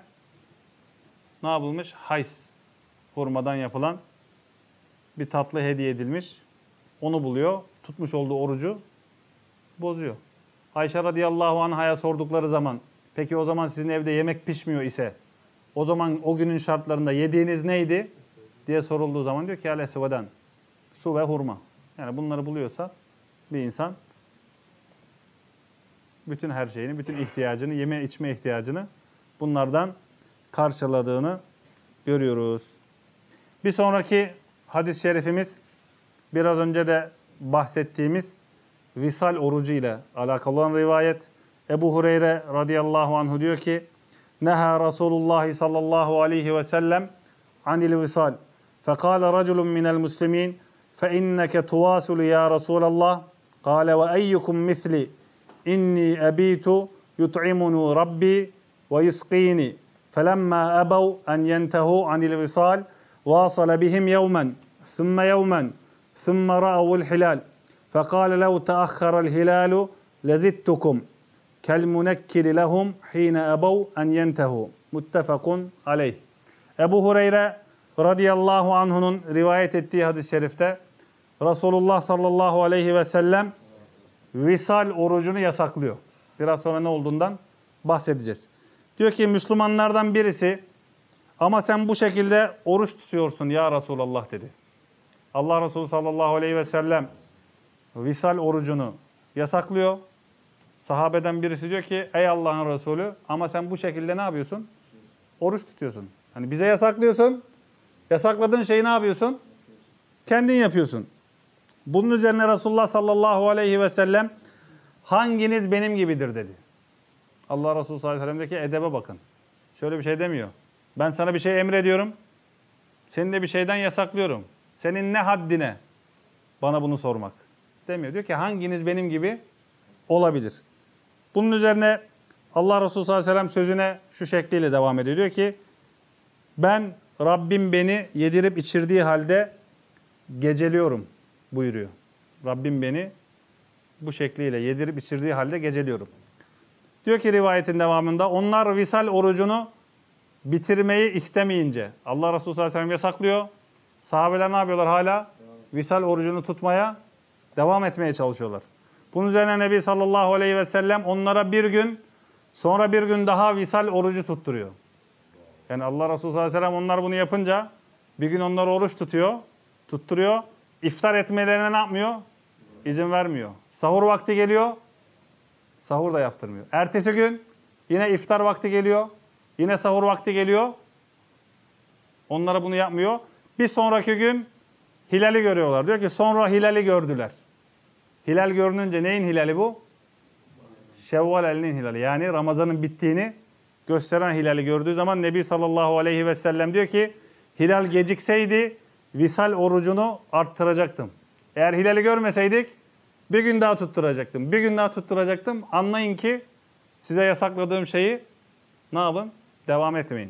[SPEAKER 1] ne yapılmış? Hays. Hurmadan yapılan bir tatlı hediye edilmiş. Onu buluyor. Tutmuş olduğu orucu bozuyor. Ayşe radıyallahu anh'a sordukları zaman, peki o zaman sizin evde yemek pişmiyor ise o zaman o günün şartlarında yediğiniz neydi diye sorulduğu zaman diyor ki al-esveden, su ve hurma. Yani bunları buluyorsa bir insan bütün her şeyini, bütün ihtiyacını, yeme içme ihtiyacını bunlardan karşıladığını görüyoruz. Bir sonraki hadis-i şerifimiz biraz önce de bahsettiğimiz visal orucu ile alakalı olan rivayet. Ebu Hureyre radıyallahu anhu diyor ki: "Neha Resulullah sallallahu aleyhi ve sellem anil visal. Fekâle raculun minel muslimin fe inneke tuvasulu ya Resulallah. Kâle ve eyyukum misli. İnni ebitu yut'imunu Rabbi ve yusqini. Felemma ebev en yentehu anil visal vasala bihim yevmen, thumme yevmen, thumme ra'avul hilal. Fekâle lev teakhara hilalu lezittukum. Kel munekkili lehum hine ebev en yentehu." Muttefakun aleyh. Ebu Hureyre radıyallahu anhu'nun rivayet ettiği hadis-i şerifte Resulullah sallallahu aleyhi ve sellem visal orucunu yasaklıyor. Biraz sonra ne olduğundan bahsedeceğiz. Diyor ki Müslümanlardan birisi, ama sen bu şekilde oruç tutuyorsun ya Resulallah dedi. Allah Resulü sallallahu aleyhi ve sellem visal orucunu yasaklıyor. Sahabeden birisi diyor ki ey Allah'ın Resulü, ama sen bu şekilde ne yapıyorsun? Oruç tutuyorsun. Hani bize yasaklıyorsun. Yasakladığın şeyi ne yapıyorsun? Kendin yapıyorsun. Bunun üzerine Resulullah sallallahu aleyhi ve sellem hanginiz benim gibidir dedi. Allah Resulü sallallahu aleyhi ve sellem'deki edebe bakın. Şöyle bir şey demiyor. Ben sana bir şey emrediyorum. Seni de bir şeyden yasaklıyorum. Senin ne haddine bana bunu sormak demiyor. Diyor ki hanginiz benim gibi olabilir. Bunun üzerine Allah Resulü sallallahu aleyhi ve sellem sözüne şu şekliyle devam ediyor. Diyor ki ben Rabbim beni yedirip içirdiği halde geceliyorum buyuruyor. Rabbim beni bu şekliyle yedirip içirdiği halde geceliyorum. Diyor ki rivayetin devamında onlar visal orucunu bitirmeyi istemeyince Allah Resulü sallallahu aleyhi ve sellem yasaklıyor. Sahabeler ne yapıyorlar hala? Visal orucunu tutmaya devam etmeye çalışıyorlar. Bunun üzerine Nebi sallallahu aleyhi ve sellem onlara bir gün sonra bir gün daha visal orucu tutturuyor. Yani Allah Resulü sallallahu aleyhi ve sellem onlar bunu yapınca bir gün onlar oruç tutturuyor. İftar etmelerine ne yapmıyor? İzin vermiyor. Sahur vakti geliyor. Sahur da yaptırmıyor. Ertesi gün yine iftar vakti geliyor. Yine sahur vakti geliyor. Onlara bunu yapmıyor. Bir sonraki gün hilali görüyorlar. Diyor ki sonra hilali gördüler. Hilal görününce neyin hilali bu? Şevval ayının hilali. Yani Ramazan'ın bittiğini gösteren hilali gördüğü zaman Nebi sallallahu aleyhi ve sellem diyor ki hilal gecikseydi visal orucunu arttıracaktım. Eğer hilali görmeseydik bir gün daha tutturacaktım. Bir gün daha tutturacaktım. Anlayın ki size yasakladığım şeyi ne yapın? Devam etmeyin.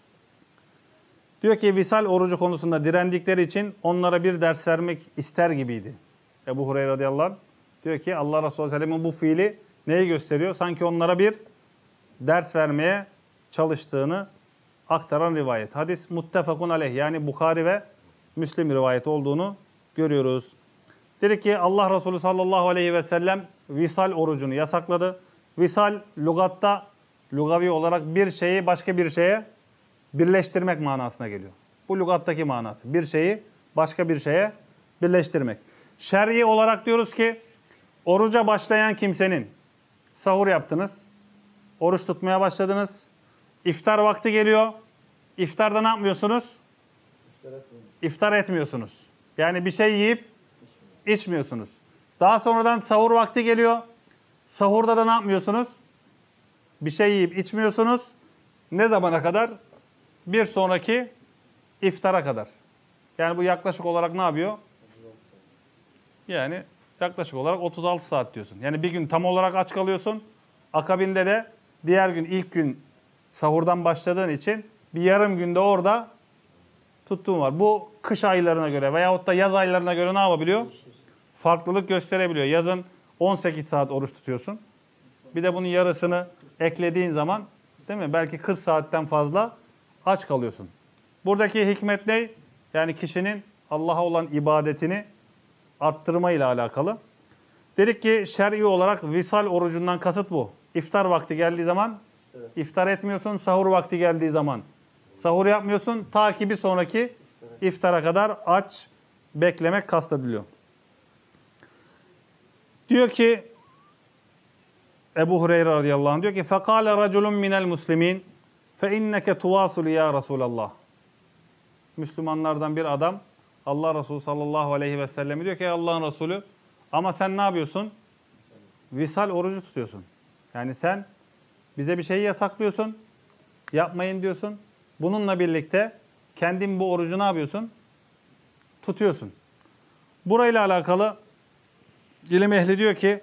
[SPEAKER 1] Diyor ki visal orucu konusunda direndikleri için onlara bir ders vermek ister gibiydi. Ebu Hureyre radıyallahu anh diyor ki Allah Resulü sallallahu aleyhi ve sellem'in bu fiili neyi gösteriyor? Sanki onlara bir ders vermeye çalıştığını aktaran rivayet. Hadis muttefakun aleyh, yani Bukhari ve Müslim rivayeti olduğunu görüyoruz. Dedik ki Allah Resulü sallallahu aleyhi ve sellem visal orucunu yasakladı. Visal lügatta, lugavi olarak bir şeyi başka bir şeye birleştirmek manasına geliyor. Bu lügattaki manası. Bir şeyi başka bir şeye birleştirmek. Şer'i olarak diyoruz ki oruca başlayan kimsenin sahur yaptınız, oruç tutmaya başladınız, iftar vakti geliyor. İftarda ne yapmıyorsunuz? İftar etmiyorsunuz. Yani bir şey yiyip içmiyorsunuz. Daha sonradan sahur vakti geliyor. Sahurda da ne yapmıyorsunuz? Bir şey yiyip içmiyorsunuz. Ne zamana kadar? Bir sonraki iftara kadar. Yani bu yaklaşık olarak ne yapıyor? Yani yaklaşık olarak 36 saat diyorsun. Yani bir gün tam olarak aç kalıyorsun. Akabinde de diğer gün, ilk gün sahurdan başladığın için bir yarım günde orada tuttuğun var. Bu kış aylarına göre veyahut da yaz aylarına göre ne yapabiliyor? Farklılık gösterebiliyor. Yazın 18 saat oruç tutuyorsun. Bir de bunun yarısını eklediğin zaman değil mi? Belki 40 saatten fazla aç kalıyorsun. Buradaki hikmet ne? Yani kişinin Allah'a olan ibadetini arttırmayla alakalı. Dedik ki şer'i olarak visal orucundan kasıt bu. İftar vakti geldiği zaman iftar etmiyorsun. Sahur vakti geldiği zaman sahur yapmıyorsun. Ta ki bir sonraki iftara kadar aç beklemek kastediliyor. Diyor ki Ebu Hureyre radıyallahu anh diyor ki فَقَالَ رَجُلٌ مِنَ الْمُسْلِمِينَ فَاِنَّكَ تُوَاسُلُ ya Resulallah. Müslümanlardan bir adam Allah Resulü sallallahu aleyhi ve sellem diyor ki Allah'ın Resulü ama sen ne yapıyorsun? Visal orucu tutuyorsun. Yani sen bize bir şeyi yasaklıyorsun. Yapmayın diyorsun. Bununla birlikte kendin bu orucu ne yapıyorsun? Tutuyorsun. Burayla alakalı ilim ehli diyor ki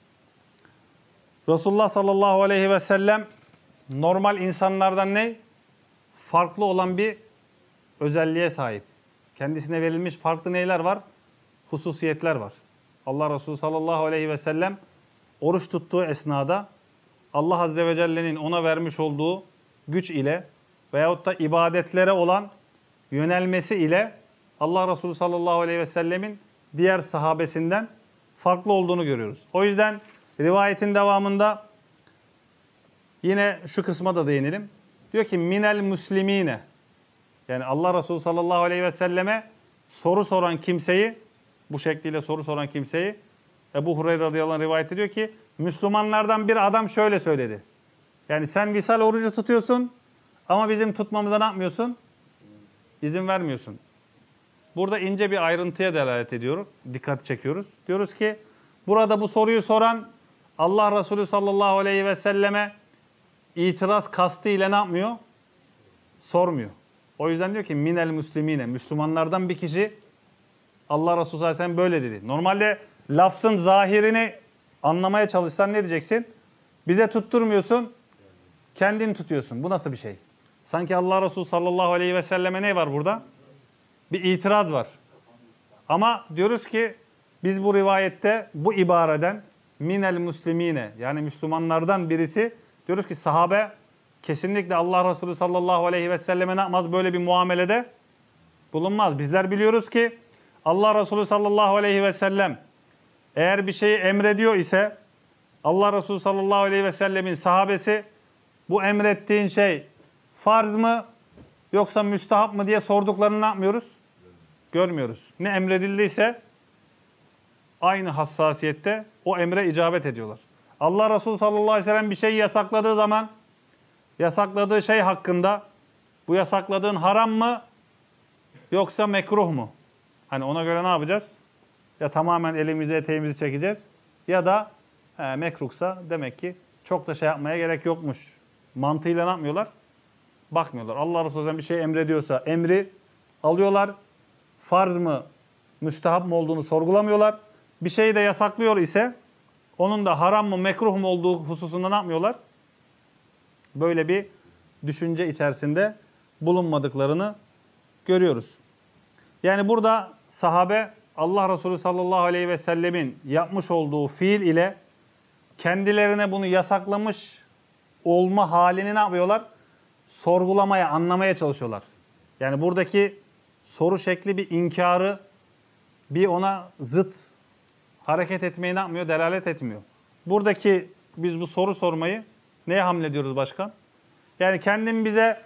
[SPEAKER 1] Resulullah sallallahu aleyhi ve sellem normal insanlardan ne? Farklı olan bir özelliğe sahip. Kendisine verilmiş farklı neyler var? Hususiyetler var. Allah Resulü sallallahu aleyhi ve sellem oruç tuttuğu esnada Allah Azze ve Celle'nin ona vermiş olduğu güç ile veyahut da ibadetlere olan yönelmesi ile Allah Resulü sallallahu aleyhi ve sellemin diğer sahabesinden farklı olduğunu görüyoruz. O yüzden rivayetin devamında yine şu kısma da değinelim. Diyor ki minel muslimine, yani Allah Resulü sallallahu aleyhi ve selleme soru soran kimseyi, bu şekliyle soru soran kimseyi Ebu Hureyre radıyallahu anh rivayet ediyor ki Müslümanlardan bir adam şöyle söyledi. Yani sen visal orucu tutuyorsun ama bizim tutmamıza ne yapmıyorsun? İzin vermiyorsun. Burada ince bir ayrıntıya delalet ediyoruz. Dikkat çekiyoruz. Diyoruz ki burada bu soruyu soran Allah Resulü sallallahu aleyhi ve selleme itiraz kastıyla ne yapmıyor? Sormuyor. O yüzden diyor ki minel muslimine, Müslümanlardan bir kişi Allah Resulü sallallahu aleyhi ve sellem böyle dedi. Normalde lafzın zahirini anlamaya çalışsan ne diyeceksin? Bize tutturmuyorsun, kendin tutuyorsun. Bu nasıl bir şey? Sanki Allah Resulü sallallahu aleyhi ve selleme ne var burada? Bir itiraz var. Ama diyoruz ki biz bu rivayette bu ibareden minel muslimine, yani Müslümanlardan birisi, diyoruz ki sahabe kesinlikle Allah Resulü sallallahu aleyhi ve selleme ne yapmaz? Böyle bir muamelede bulunmaz. Bizler biliyoruz ki Allah Resulü sallallahu aleyhi ve sellem eğer bir şeyi emrediyor ise Allah Resulü sallallahu aleyhi ve sellemin sahabesi bu emrettiğin şey farz mı yoksa müstahap mı diye sorduklarını ne yapmıyoruz? Görmüyoruz. Ne emredildiyse aynı hassasiyette o emre icabet ediyorlar. Allah Resulü sallallahu aleyhi ve sellem bir şeyi yasakladığı zaman yasakladığı şey hakkında bu yasakladığın haram mı yoksa mekruh mu? Hani ona göre ne yapacağız? Ya tamamen elimizi eteğimizi çekeceğiz ya da mekruhsa demek ki çok da şey yapmaya gerek yokmuş. Mantığıyla ne yapmıyorlar? Bakmıyorlar. Allah Resulü bir şey emrediyorsa emri alıyorlar. Farz mı, müstehap mı olduğunu sorgulamıyorlar. Bir şeyi de yasaklıyor ise onun da haram mı, mekruh mu olduğu hususunda ne yapmıyorlar? Böyle bir düşünce içerisinde bulunmadıklarını görüyoruz. Yani burada sahabe Allah Resulü sallallahu aleyhi ve sellemin yapmış olduğu fiil ile kendilerine bunu yasaklamış olma halini ne yapıyorlar? Sorgulamaya, anlamaya çalışıyorlar. Yani buradaki soru şekli bir inkarı, bir ona zıt hareket etmeyi ne yapmıyor? Delalet etmiyor. Buradaki biz bu soru sormayı neye hamlediyoruz başkan? Yani kendin bize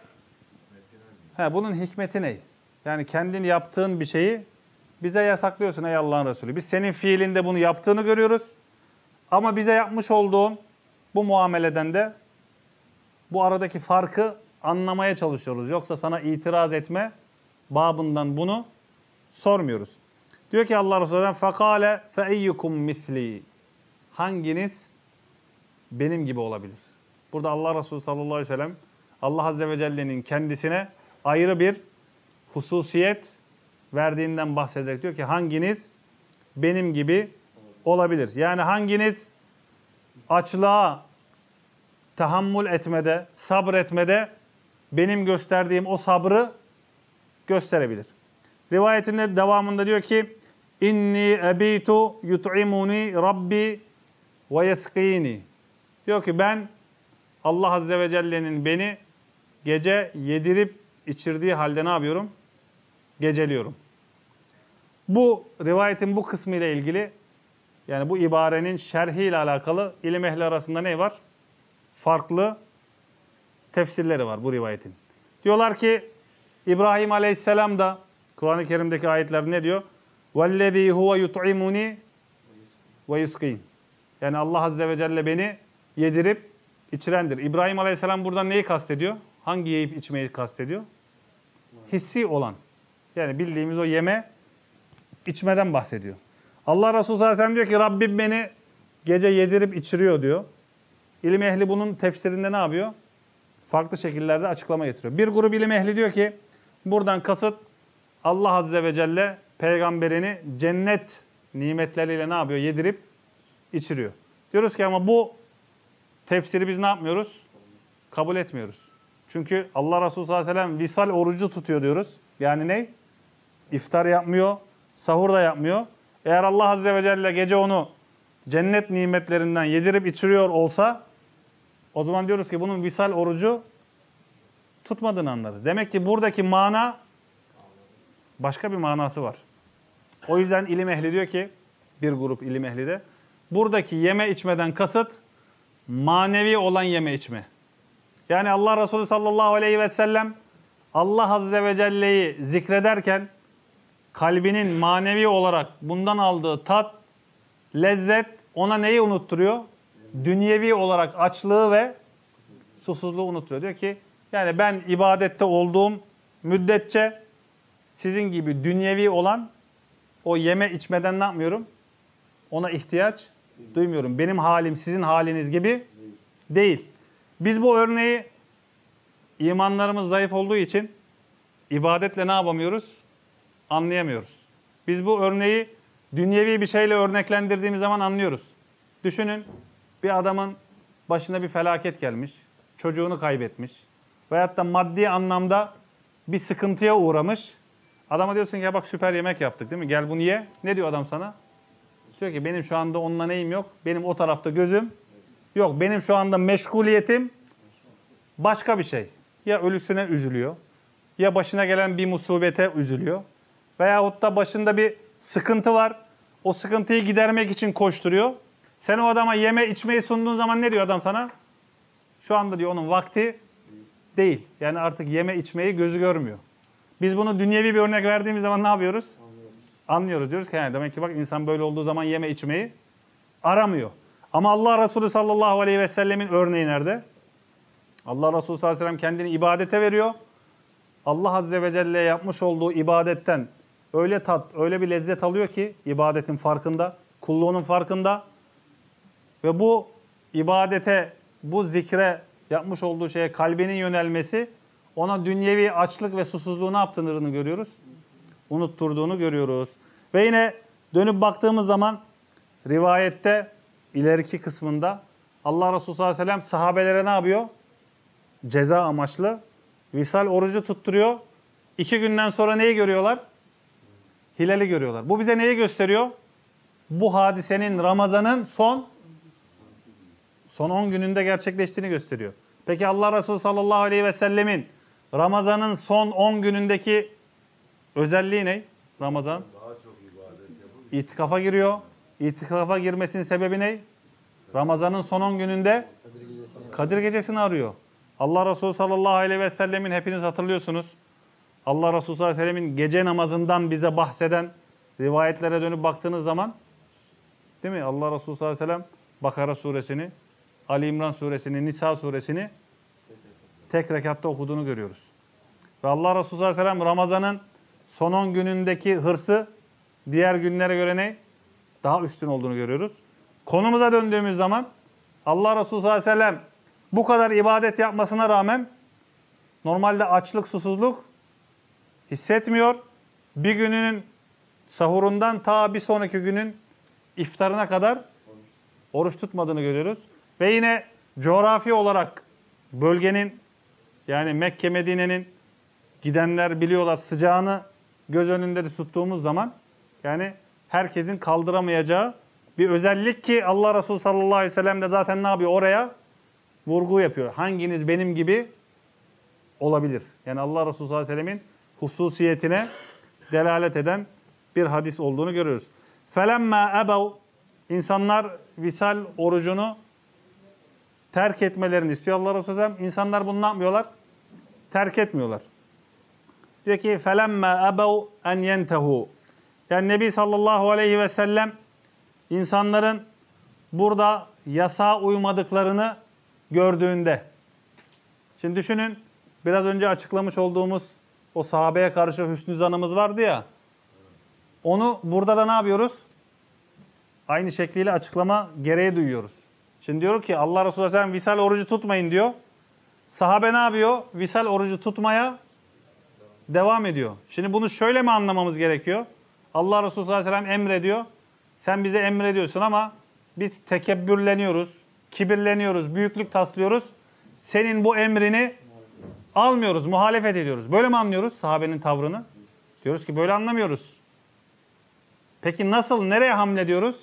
[SPEAKER 1] bunun hikmeti ne? Yani kendin yaptığın bir şeyi bize yasaklıyorsun ey Allah'ın Resulü. Biz senin fiilinde bunu yaptığını görüyoruz. Ama bize yapmış olduğun bu muameleden de bu aradaki farkı anlamaya çalışıyoruz. Yoksa sana itiraz etme babından bunu sormuyoruz. Diyor ki Allah Resulü فَقَالَ فَاَيُّكُمْ مِثْلِي Hanginiz benim gibi olabilir? Burada Allah Resulü sallallahu aleyhi ve sellem Allah Azze ve Celle'nin kendisine ayrı bir hususiyet verdiğinden bahsederek diyor ki hanginiz benim gibi olabilir? Yani hanginiz açlığa tahammül etmede, sabretmede benim gösterdiğim o sabrı gösterebilir. Rivayetinde devamında diyor ki inni ebitu yut'imuni rabbi ve yeskini. Diyor ki ben Allah Azze ve Celle'nin beni gece yedirip içirdiği halde ne yapıyorum? Geceliyorum. Bu rivayetin bu kısmı ile ilgili yani bu ibarenin şerhi ile alakalı ilim ehli arasında ne var? Farklı tefsirleri var bu rivayetin. Diyorlar ki İbrahim Aleyhisselam da Kur'an-ı Kerim'deki ayetler ne diyor? وَالَّذ۪ي هُوَ يُطْعِمُنِي وَيُسْقِينَ Yani Allah Azze ve Celle beni yedirip içirendir. İbrahim Aleyhisselam buradan neyi kastediyor? Hangi yiyip içmeyi kastediyor? Hissi olan. Yani bildiğimiz o yeme, içmeden bahsediyor. Allah Resulü sallallahu aleyhi ve sellem diyor ki Rabbim beni gece yedirip içiriyor diyor. İlim ehli bunun tefsirinde ne yapıyor? Farklı şekillerde açıklama getiriyor. Bir grup ilim ehli diyor ki buradan kasıt Allah Azze ve Celle peygamberini cennet nimetleriyle ne yapıyor? Yedirip içiriyor. Diyoruz ki ama bu tefsiri biz ne yapmıyoruz? Kabul etmiyoruz. Çünkü Allah Resulü sallallahu aleyhi ve sellem visal orucu tutuyor diyoruz. Yani ne? İftar yapmıyor, sahur da yapmıyor. Eğer Allah Azze ve Celle gece onu cennet nimetlerinden yedirip içiriyor olsa o zaman diyoruz ki bunun visal orucu tutmadığını anlarız. Demek ki buradaki mana başka bir manası var. O yüzden ilim ehli diyor ki bir grup ilim ehli de buradaki yeme içmeden kasıt manevi olan yeme içme. Yani Allah Resulü sallallahu aleyhi ve sellem Allah Azze ve Celle'yi zikrederken kalbinin manevi olarak bundan aldığı tat, lezzet ona neyi unutturuyor? Dünyevi olarak açlığı ve susuzluğu unutturuyor. Diyor ki yani ben ibadette olduğum müddetçe sizin gibi dünyevi olan o yeme içmeden ne yapmıyorum? Ona ihtiyaç duymuyorum. Benim halim sizin haliniz gibi değil. Biz bu örneği imanlarımız zayıf olduğu için ibadetle ne yapamıyoruz? Anlayamıyoruz. Biz bu örneği dünyevi bir şeyle örneklendirdiğimiz zaman anlıyoruz. Düşünün bir adamın başına bir felaket gelmiş, çocuğunu kaybetmiş veyahut da maddi anlamda bir sıkıntıya uğramış. Adama diyorsun ki ya bak süper yemek yaptık değil mi? Gel bunu ye. Ne diyor adam sana? Diyor ki benim şu anda onunla neyim yok? Benim o tarafta gözüm yok. Benim şu anda meşguliyetim başka bir şey. Ya ölüsüne üzülüyor, ya başına gelen bir musibete üzülüyor. Veyahut da başında bir sıkıntı var. O sıkıntıyı gidermek için koşturuyor. Sen o adama yeme içmeyi sunduğun zaman ne diyor adam sana? Şu anda diyor onun vakti değil. Yani artık yeme içmeyi gözü görmüyor. Biz bunu dünyevi bir örnek verdiğimiz zaman ne yapıyoruz? Anlıyoruz. Diyoruz ki yani demek ki bak insan böyle olduğu zaman yeme içmeyi aramıyor. Ama Allah Resulü sallallahu aleyhi ve sellemin örneği nerede? Allah Resulü sallallahu aleyhi ve sellem kendini ibadete veriyor. Allah Azze ve Celle'ye yapmış olduğu ibadetten öyle tat, öyle bir lezzet alıyor ki ibadetin farkında, kulluğunun farkında. Ve bu ibadete, bu zikre yapmış olduğu şeye kalbinin yönelmesi ona dünyevi açlık ve susuzluğu ne yaptığını görüyoruz? Unutturduğunu görüyoruz. Ve yine dönüp baktığımız zaman rivayette ileriki kısmında Allah Resulü sallallahu aleyhi ve sellem sahabelere ne yapıyor? Ceza amaçlı visal orucu tutturuyor. 2 günden sonra neyi görüyorlar? Hilali görüyorlar. Bu bize neyi gösteriyor? Bu hadisenin Ramazan'ın son 10 gününde gerçekleştiğini gösteriyor. Peki Allah Resulü sallallahu aleyhi ve sellemin Ramazan'ın son 10 günündeki özelliği ne? Ramazan
[SPEAKER 3] Daha çok ibadet yapıp
[SPEAKER 1] itikafa giriyor. İtikafa girmesinin sebebi ne? Ramazan'ın son 10 gününde Kadir Gecesi'ni arıyor. Allah Resulü sallallahu aleyhi ve sellemin hepiniz hatırlıyorsunuz. Allah Resulü sallallahu aleyhi ve sellemin gece namazından bize bahseden rivayetlere dönüp baktığınız zaman değil mi? Allah Resulü sallallahu aleyhi ve sellem Bakara suresini, Ali İmran suresini, Nisa suresini tek rekatta okuduğunu görüyoruz. Ve Allah Resulü sallallahu aleyhi ve sellem Ramazan'ın son 10 günündeki hırsı diğer günlere göre ne? Daha üstün olduğunu görüyoruz. Konumuza döndüğümüz zaman Allah Resulü sallallahu aleyhi ve sellem bu kadar ibadet yapmasına rağmen normalde açlık, susuzluk hissetmiyor. Bir gününün sahurundan ta bir sonraki günün iftarına kadar oruç tutmadığını görüyoruz. Ve yine coğrafi olarak bölgenin yani Mekke, Medine'nin gidenler biliyorlar sıcağını göz önünde de tuttuğumuz zaman yani herkesin kaldıramayacağı bir özellik ki Allah Resulü sallallahu aleyhi ve sellem de zaten ne yapıyor? Oraya vurgu yapıyor. Hanginiz benim gibi olabilir? Yani Allah Resulü sallallahu aleyhi ve sellemin hususiyetine delalet eden bir hadis olduğunu görüyoruz. فَلَمَّا اَبَوْ İnsanlar visal orucunu terk etmelerini istiyor Allah Resulü sallallahu aleyhi ve sellem. İnsanlar bunu ne yapmıyorlar? Terk etmiyorlar. Diyor ki فَلَمَّا اَبَوْ اَنْ يَنْتَهُ Yani Nebi sallallahu aleyhi ve sellem insanların burada yasağa uymadıklarını gördüğünde. Şimdi düşünün, biraz önce açıklamış olduğumuz o sahabeye karşı hüsnü zanımız vardı ya. Onu burada da ne yapıyoruz? Aynı şekliyle açıklama gereği duyuyoruz. Şimdi diyor ki Allah Resulü Aleyhisselam visal orucu tutmayın diyor. Sahabe ne yapıyor? Visal orucu tutmaya devam ediyor. Şimdi bunu şöyle mi anlamamız gerekiyor? Allah Resulü Aleyhisselam emrediyor. Sen bize emrediyorsun ama biz tekebbürleniyoruz, kibirleniyoruz, büyüklük taslıyoruz. Senin bu emrini almıyoruz, muhalefet ediyoruz. Böyle mi anlıyoruz sahabenin tavrını? Diyoruz ki böyle anlamıyoruz. Peki nasıl, nereye hamlediyoruz?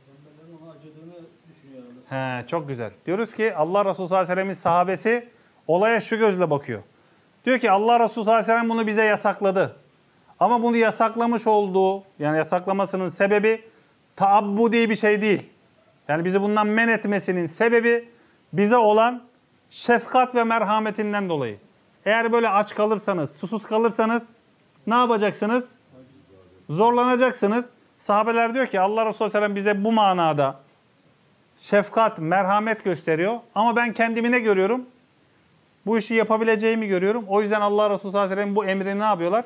[SPEAKER 1] Çok güzel. Diyoruz ki Allah Resulü sallallahu aleyhi ve sellem'in sahabesi olaya şu gözle bakıyor. Diyor ki Allah Resulü sallallahu aleyhi ve sellem bunu bize yasakladı. Ama bunu yasaklamış olduğu, yani yasaklamasının sebebi taabbudi bir şey değil. Yani bizi bundan men etmesinin sebebi bize olan şefkat ve merhametinden dolayı. Eğer böyle aç kalırsanız, susuz kalırsanız ne yapacaksınız? Zorlanacaksınız. Sahabeler diyor ki Allah Resulü Aleyhisselam bize bu manada şefkat, merhamet gösteriyor. Ama ben kendimi ne görüyorum? Bu işi yapabileceğimi görüyorum. O yüzden Allah Resulü Aleyhisselam bu emrini ne yapıyorlar?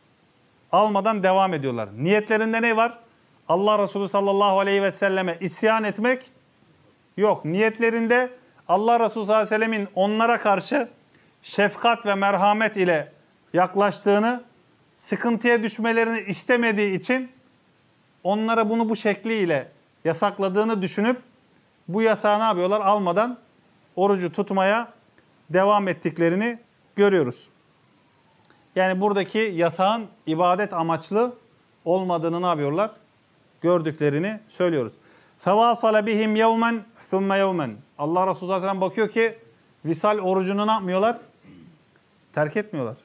[SPEAKER 1] Almadan devam ediyorlar. Niyetlerinde ne var? Allah Resulü sallallahu aleyhi ve selleme isyan etmek yok. Niyetlerinde Allah Resulü sallallahu aleyhi ve sellemin onlara karşı şefkat ve merhamet ile yaklaştığını, sıkıntıya düşmelerini istemediği için onlara bunu bu şekliyle yasakladığını düşünüp bu yasağı ne yapıyorlar? Almadan orucu tutmaya devam ettiklerini görüyoruz. Yani buradaki yasağın ibadet amaçlı olmadığını ne yapıyorlar? Gördüklerini söylüyoruz. فَوَاصَلَ بِهِمْ يَوْمًا ثُمَّ يَوْمًا Allah Resulü sallallahu aleyhi ve sellem bakıyor ki visal orucunu ne yapmıyorlar? Terk etmiyorlar.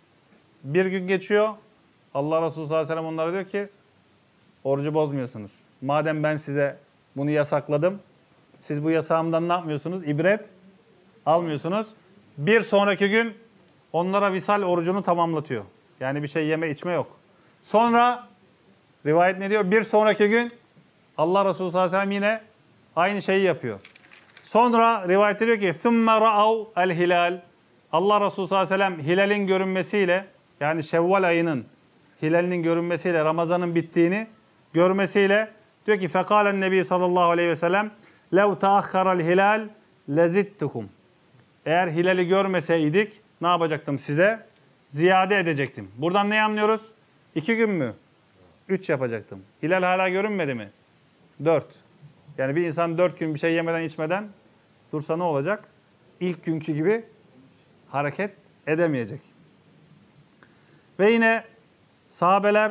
[SPEAKER 1] Bir gün geçiyor. Allah Resulü sallallahu aleyhi ve sellem onlara diyor ki orucu bozmuyorsunuz. Madem ben size bunu yasakladım, siz bu yasağımdan ne yapmıyorsunuz? İbret almıyorsunuz. Bir sonraki gün onlara visal orucunu tamamlatıyor. Yani bir şey yeme içme yok. Sonra rivayet ne diyor? Bir sonraki gün Allah Resulü sallallahu aleyhi ve sellem yine aynı şeyi yapıyor. Sonra rivayet diyor ki ثُمَّ رَأَوْا الْهِلَالِ Allah Resulü sallallahu aleyhi ve sellem hilalin görünmesiyle, yani Şevval ayının hilalinin görünmesiyle, Ramazan'ın bittiğini görmesiyle diyor ki فَقَالَ النَّبِي sallallahu aleyhi ve sellem لَوْ تَأَخَّرَ الْهِلَالِ لَزِدْتُكُمْ Eğer hilali görmeseydik ne yapacaktım size? Ziyade edecektim. Buradan ne anlıyoruz? 2 gün mü? 3 yapacaktım. Hilal hala görünmedi mi? 4. Yani bir insan 4 gün bir şey yemeden içmeden dursa ne olacak? İlk günkü gibi hareket edemeyecek. Ve yine sahabeler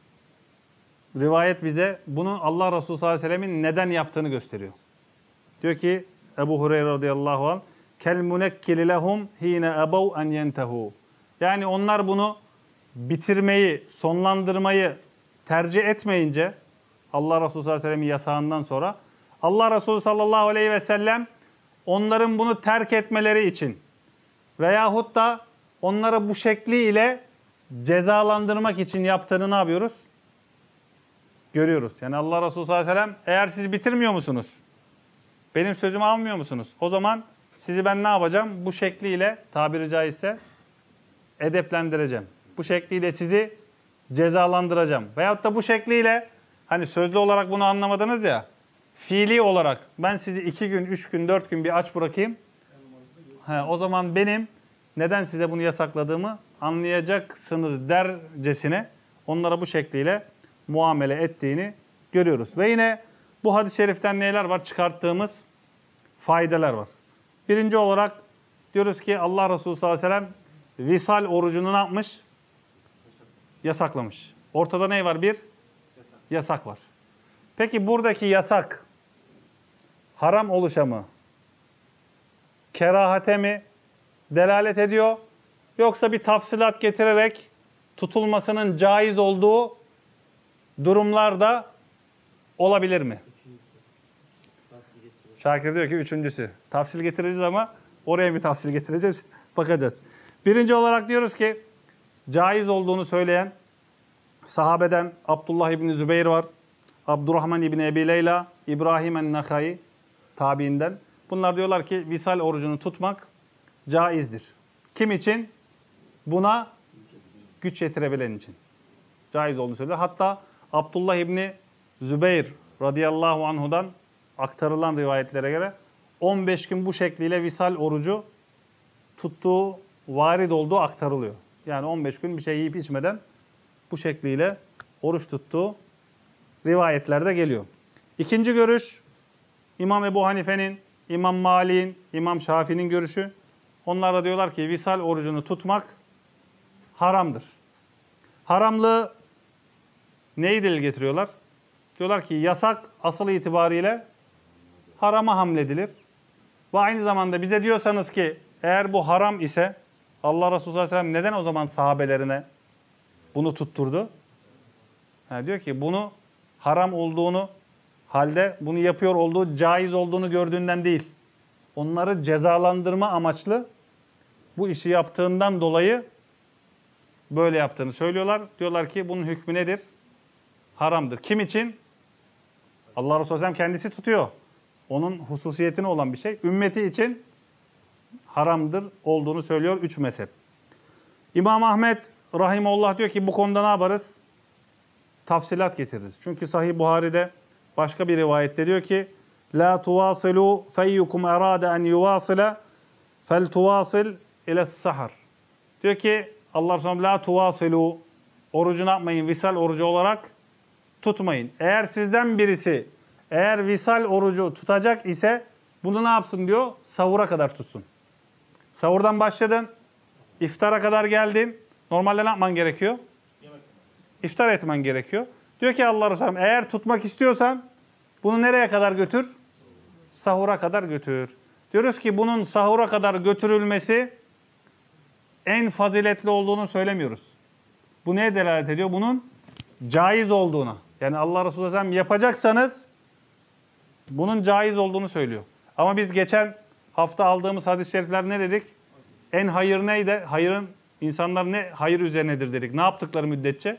[SPEAKER 1] rivayet bize bunu Allah Resulü sallallahu aleyhi ve sellemin neden yaptığını gösteriyor. Diyor ki Ebu Hureyre radıyallahu anh kel munekkili lehum hine ebav en yentehu. Yani onlar bunu bitirmeyi, sonlandırmayı tercih etmeyince Allah Resulü sallallahu aleyhi ve sellem'in yasağından sonra Allah Resulü sallallahu aleyhi ve sellem onların bunu terk etmeleri için veyahut da onları bu şekliyle cezalandırmak için yaptığını ne yapıyoruz? Görüyoruz. Yani Allah Resulü sallallahu aleyhi ve sellem eğer siz bitirmiyor musunuz? Benim sözümü almıyor musunuz? O zaman sizi ben ne yapacağım? Bu şekliyle tabiri caizse edeplendireceğim. Bu şekliyle sizi cezalandıracağım. Veyahut da bu şekliyle hani sözlü olarak bunu anlamadınız ya, fiili olarak ben sizi 2 gün, 3 gün, 4 gün bir aç bırakayım. O zaman benim neden size bunu yasakladığımı anlayacaksınız dercesine onlara bu şekliyle muamele ettiğini görüyoruz. Ve yine bu hadis-i şeriften neler var? Çıkarttığımız faydalar var. Birinci olarak diyoruz ki Allah Resulü sallallahu aleyhi ve sellem visal orucunu ne yapmış? Yasaklamış. Ortada ne var? Bir yasak var. Peki buradaki yasak haram oluşa mı? Kerahate mi delalet ediyor? Yoksa bir tafsilat getirerek tutulmasının caiz olduğu durumlarda olabilir mi? Şakir diyor ki üçüncüsü. Tafsil getireceğiz ama oraya bir tafsil getireceğiz. Bakacağız. Birinci olarak diyoruz ki caiz olduğunu söyleyen sahabeden Abdullah İbni Zübeyir var. Abdurrahman İbni Ebi Leyla, İbrahim en-Nakai tabiinden. Bunlar diyorlar ki visal orucunu tutmak caizdir. Kim için? Buna güç yetirebilen için. Caiz olduğunu söylüyor. Hatta Abdullah İbni Zübeyir radıyallahu anhudan aktarılan rivayetlere göre 15 gün bu şekliyle visal orucu tuttuğu, varid olduğu aktarılıyor. Yani 15 gün bir şey yiyip içmeden bu şekliyle oruç tuttuğu rivayetlerde geliyor. İkinci görüş İmam Ebu Hanife'nin, İmam Malik'in, İmam Şafii'nin görüşü. Onlar da diyorlar ki visal orucunu tutmak haramdır. Haramlığı neyi delil getiriyorlar? Diyorlar ki yasak asıl itibariyle harama hamledilir. Ve aynı zamanda bize diyorsanız ki eğer bu haram ise Allah Resulü sallallahu aleyhi ve sellem neden o zaman sahabelerine bunu tutturdu? Yani diyor ki bunu haram olduğunu halde bunu yapıyor olduğu, caiz olduğunu gördüğünden değil. Onları cezalandırma amaçlı bu işi yaptığından dolayı böyle yaptığını söylüyorlar. Diyorlar ki bunun hükmü nedir? Haramdır. Kim için? Allah Resulü sallallahu aleyhi ve sellem kendisi tutuyor. Onun hususiyetine olan bir şey. Ümmeti için haramdır olduğunu söylüyor 3 mezhep. İmam Ahmed rahimullah diyor ki bu konuda ne yaparız? Tafsilat getiririz. Çünkü Sahih Buhari'de başka bir rivayette diyor ki la tuvasilu feyyukum erade en yuvasile fel tuvasil ile sahar. Diyor ki Allah Resulü la tuvasilu orucu ne yapmayın? Visal orucu olarak tutmayın. Eğer sizden birisi eğer visal orucu tutacak ise bunu ne yapsın diyor? Sahura kadar tutsun. Sahurdan başladın, iftara kadar geldin. Normalde ne yapman gerekiyor? İftar etmen gerekiyor. Diyor ki Allah Resulü eğer tutmak istiyorsan bunu nereye kadar götür? Sahura kadar götür. Diyoruz ki bunun sahura kadar götürülmesi en faziletli olduğunu söylemiyoruz. Bu neye delalet ediyor? Bunun caiz olduğuna. Yani Allah Resulü Aleyhisselam yapacaksanız bunun caiz olduğunu söylüyor. Ama biz geçen hafta aldığımız hadis-i şerifler ne dedik? En hayır neydi? Hayırın insanlar ne hayır üzerinedir dedik. Ne yaptıkları müddetçe?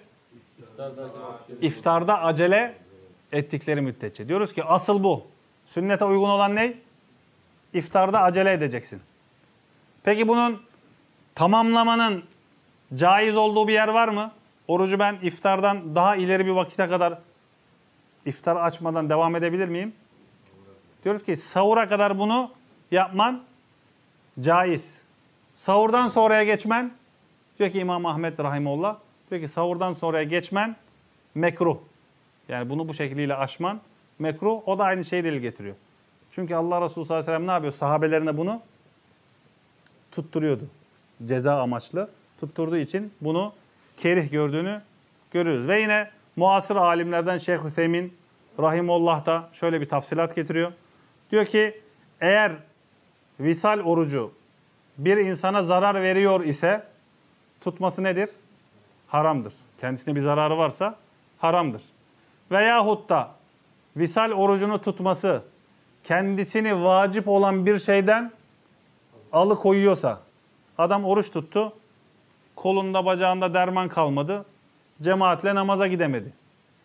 [SPEAKER 1] İftarda acele ettikleri müddetçe. Diyoruz ki asıl bu. Sünnete uygun olan ne? İftarda acele edeceksin. Peki bunun tamamlamanın caiz olduğu bir yer var mı? Orucu ben iftardan daha ileri bir vakite kadar iftar açmadan devam edebilir miyim? Diyoruz ki sahura kadar bunu yapman caiz. Sahurdan sonraya geçmen, diyor ki İmam Ahmed rahimullah, diyor ki sahurdan sonraya geçmen mekruh. Yani bunu bu şekliyle aşman mekruh. O da aynı şeyi delil getiriyor. Çünkü Allah Resulü sallallahu aleyhi ve sellem ne yapıyor? Sahabelerine bunu tutturuyordu. Ceza amaçlı. Tutturduğu için bunu kerih gördüğünü görüyoruz. Ve yine muasır alimlerden Şeyh Hüseyin rahimullah da şöyle bir tafsilat getiriyor. Diyor ki eğer visal orucu bir insana zarar veriyor ise tutması nedir? Haramdır. Kendisine bir zararı varsa haramdır. Veyahut da visal orucunu tutması kendisini vacip olan bir şeyden alıkoyuyorsa, adam oruç tuttu, kolunda bacağında derman kalmadı, cemaatle namaza gidemedi.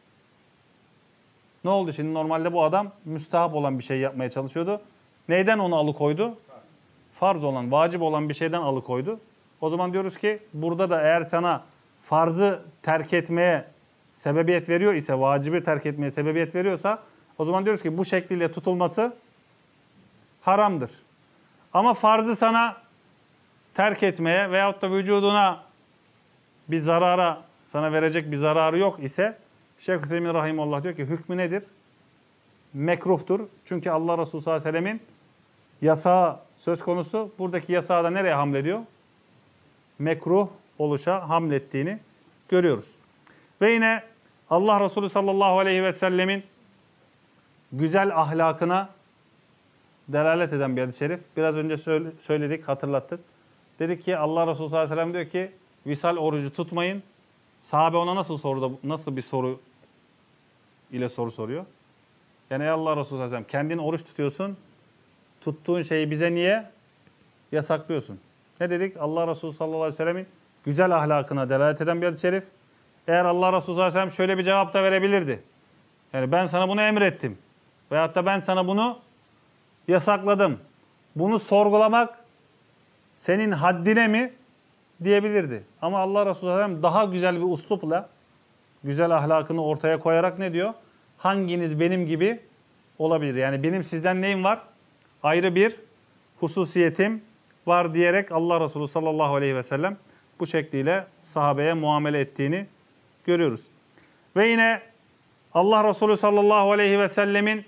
[SPEAKER 1] Ne oldu şimdi? Normalde bu adam müstahap olan bir şey yapmaya çalışıyordu. Neyden onu alıkoydu? Farz olan, vacip olan bir şeyden alıkoydu. O zaman diyoruz ki burada da eğer sana farzı terk etmeye sebebiyet veriyor ise, vacibi terk etmeye sebebiyet veriyorsa o zaman diyoruz ki bu şekliyle tutulması haramdır. Ama farzı sana terk etmeye veyahut da vücuduna bir zarara, sana verecek bir zararı yok ise Şeyh Hüseyin rahimullah diyor ki hükmü nedir? Mekruhtur. Çünkü Allah Resulü sallallahu aleyhi ve sellemin yasağı söz konusu. Buradaki yasağı da nereye hamlediyor? Mekruh oluşa hamlettiğini görüyoruz. Ve yine Allah Resulü sallallahu aleyhi ve sellemin güzel ahlakına delalet eden bir hadis-i şerif. Biraz önce söyledik, hatırlattık. Dedik ki Allah Resulü sallallahu aleyhi ve sellem diyor ki visal orucu tutmayın. Sahabe ona nasıl bir soru ile soru soruyor? Yani ey Allah Resulü sallallahu aleyhi ve sellem kendin oruç tutuyorsun. Tuttuğun şeyi bize niye yasaklıyorsun? Ne dedik? Allah Resulü sallallahu aleyhi ve sellemin güzel ahlakına delalet eden bir hadis-i şerif. Eğer Allah Resulü sallallahu aleyhi ve sellem şöyle bir cevap da verebilirdi. Yani ben sana bunu emrettim. Veyahut da ben sana bunu yasakladım. Bunu sorgulamak senin haddine mi diyebilirdi. Ama Allah Resulü sallallahu aleyhi ve sellem daha güzel bir uslupla, güzel ahlakını ortaya koyarak ne diyor? Hanginiz benim gibi olabilir? Yani benim sizden neyim var? Ayrı bir hususiyetim var diyerek Allah Resulü sallallahu aleyhi ve sellem bu şekliyle sahabeye muamele ettiğini görüyoruz. Ve yine Allah Resulü sallallahu aleyhi ve sellemin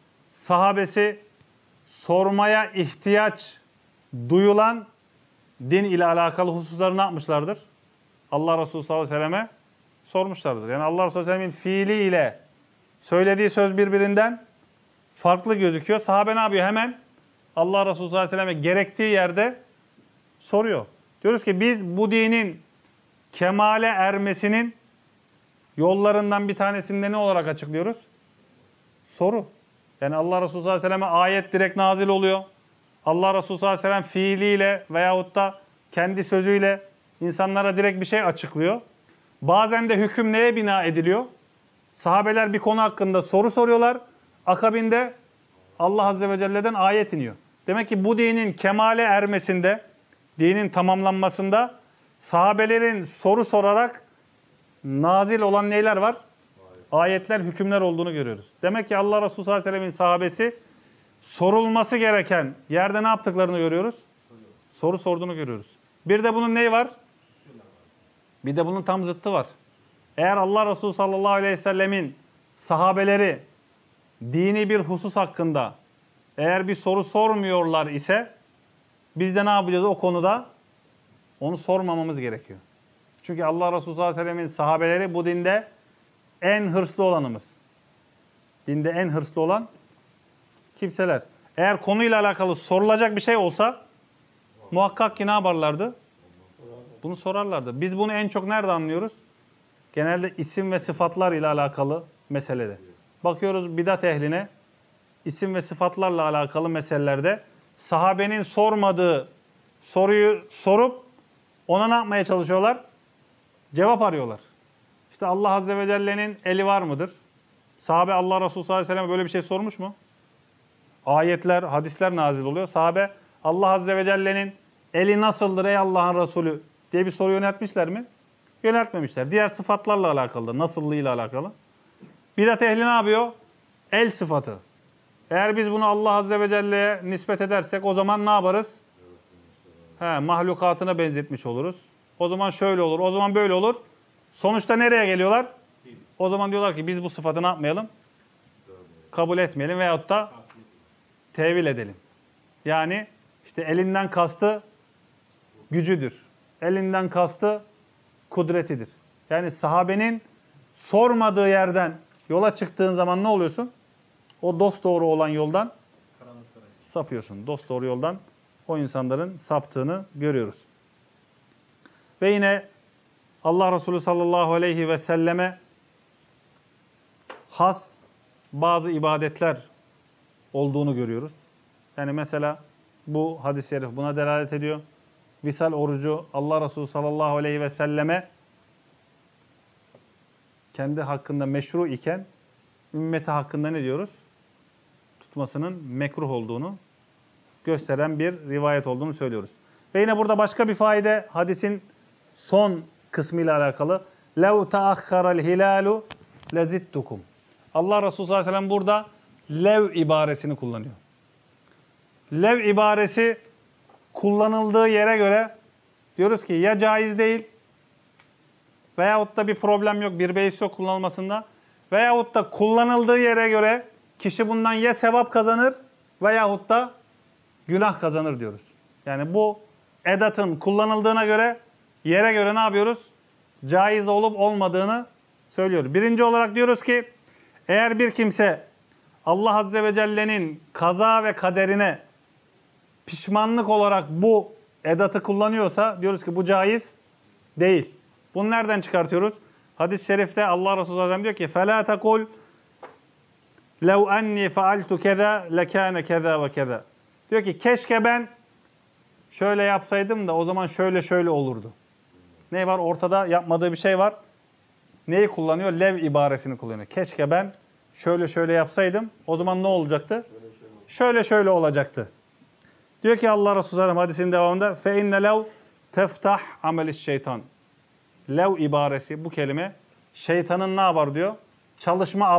[SPEAKER 1] sahabesi sormaya ihtiyaç duyulan din ile alakalı hususları ne yapmışlardır? Allah Resulü sallallahu aleyhi ve selleme sormuşlardır. Yani Allah Resulü sallallahu aleyhi ve sellemin fiiliyle söylediği söz birbirinden farklı gözüküyor. Sahabe ne yapıyor? Hemen Allah Resulü sallallahu aleyhi ve selleme gerektiği yerde soruyor. Diyoruz ki biz bu dinin kemale ermesinin yollarından bir tanesinde ne olarak açıklıyoruz? Soru. Yani Allah Resulü sallallahu aleyhi ve selleme ayet direkt nazil oluyor. Allah Resulü sallallahu aleyhi ve sellem fiiliyle veyahut da kendi sözüyle insanlara direkt bir şey açıklıyor. Bazen de hüküm neye bina ediliyor? Sahabeler bir konu hakkında soru soruyorlar. Akabinde Allah Azze ve Celle'den ayet iniyor. Demek ki bu dinin kemale ermesinde, dinin tamamlanmasında sahabelerin soru sorarak nazil olan neyler var? Ayetler, hükümler olduğunu görüyoruz. Demek ki Allah Resulü sallallahu aleyhi ve sellemin sahabesi sorulması gereken yerde ne yaptıklarını görüyoruz? Soru sorduğunu görüyoruz. Bir de bunun neyi var? Bir de bunun tam zıttı var. Eğer Allah Resulü sallallahu aleyhi ve sellemin sahabeleri dini bir husus hakkında eğer bir soru sormuyorlar ise biz de ne yapacağız o konuda? Onu sormamamız gerekiyor. Çünkü Allah Resulü sallallahu aleyhi ve sellemin sahabeleri bu dinde en hırslı olanımız. Dinde en hırslı olan kimseler. Eğer konuyla alakalı sorulacak bir şey olsa muhakkak ki ne yaparlardı? Bunu sorarlardı. Biz bunu en çok nerede anlıyoruz? Genelde isim ve sıfatlar ile alakalı meselede. Bakıyoruz bidat ehline isim ve sıfatlarla alakalı meselelerde sahabenin sormadığı soruyu sorup ona ne yapmaya çalışıyorlar? Cevap arıyorlar. İşte Allah Azze ve Celle'nin eli var mıdır? Sahabe Allah Resulü sallallahu aleyhi ve sellem böyle bir şey sormuş mu? Ayetler, hadisler nazil oluyor. Sahabe Allah Azze ve Celle'nin eli nasıldır ey Allah'ın Resulü diye bir soru yöneltmişler mi? Yöneltmemişler. Diğer sıfatlarla alakalı, nasıllığıyla alakalı. Bidat ehli ne yapıyor? El sıfatı. Eğer biz bunu Allah Azze ve Celle'ye nispet edersek o zaman ne yaparız? Mahlukatına benzetmiş oluruz. O zaman şöyle olur, o zaman böyle olur. Sonuçta nereye geliyorlar? O zaman diyorlar ki biz bu sıfatı ne yapmayalım? Kabul etmeyelim veyahut da tevil edelim. Yani işte elinden kastı gücüdür. Elinden kastı kudretidir. Yani sahabenin sormadığı yerden yola çıktığın zaman ne oluyorsun? O dosdoğru olan yoldan sapıyorsun. Dosdoğru yoldan o insanların saptığını görüyoruz. Ve yine Allah Resulü sallallahu aleyhi ve selleme has bazı ibadetler olduğunu görüyoruz. Yani mesela bu hadis-i şerif buna delalet ediyor. Visal orucu Allah Resulü sallallahu aleyhi ve selleme kendi hakkında meşru iken ümmeti hakkında ne diyoruz? Tutmasının mekruh olduğunu gösteren bir rivayet olduğunu söylüyoruz. Ve yine burada başka bir faide hadisin son kısmıyla alakalı. لَوْ تَأَخَّرَ الْهِلَالُ لَزِدْتُكُمْ Allah Resulü sallallahu aleyhi ve sellem burada lev ibaresini kullanıyor. Lev ibaresi kullanıldığı yere göre diyoruz ki ya caiz değil veyahut da bir problem yok, bir beis yok kullanılmasında veyahut da kullanıldığı yere göre kişi bundan ya sevap kazanır veyahut da günah kazanır diyoruz. Yani bu edatın kullanıldığına göre, yere göre ne yapıyoruz? Caiz olup olmadığını söylüyoruz. Birinci olarak diyoruz ki eğer bir kimse Allah Azze ve Celle'nin kaza ve kaderine pişmanlık olarak bu edatı kullanıyorsa diyoruz ki bu caiz değil. Bunu nereden çıkartıyoruz? Hadis-i şerifte Allah Resulü sallallahu aleyhi ve sellem diyor ki فَلَا تَقُلْ لَوْ أَنِّي فَعَلْتُ كَذَا لَكَانَ كَذَا وَكَذَا Diyor ki keşke ben şöyle yapsaydım da o zaman şöyle şöyle olurdu. Ne var? Ortada yapmadığı bir şey var. Neyi kullanıyor? Lev ibaresini kullanıyor. Keşke ben şöyle şöyle yapsaydım o zaman ne olacaktı? şöyle şöyle olacaktı. Diyor ki Allah Resulü Sallallahu hadisinin devamında فَاِنَّ لَوْ تَفْتَحْ عَمَلِ الشَّيْطَانِ Lev ibaresi, bu kelime şeytanın ne yapar diyor? Çalışma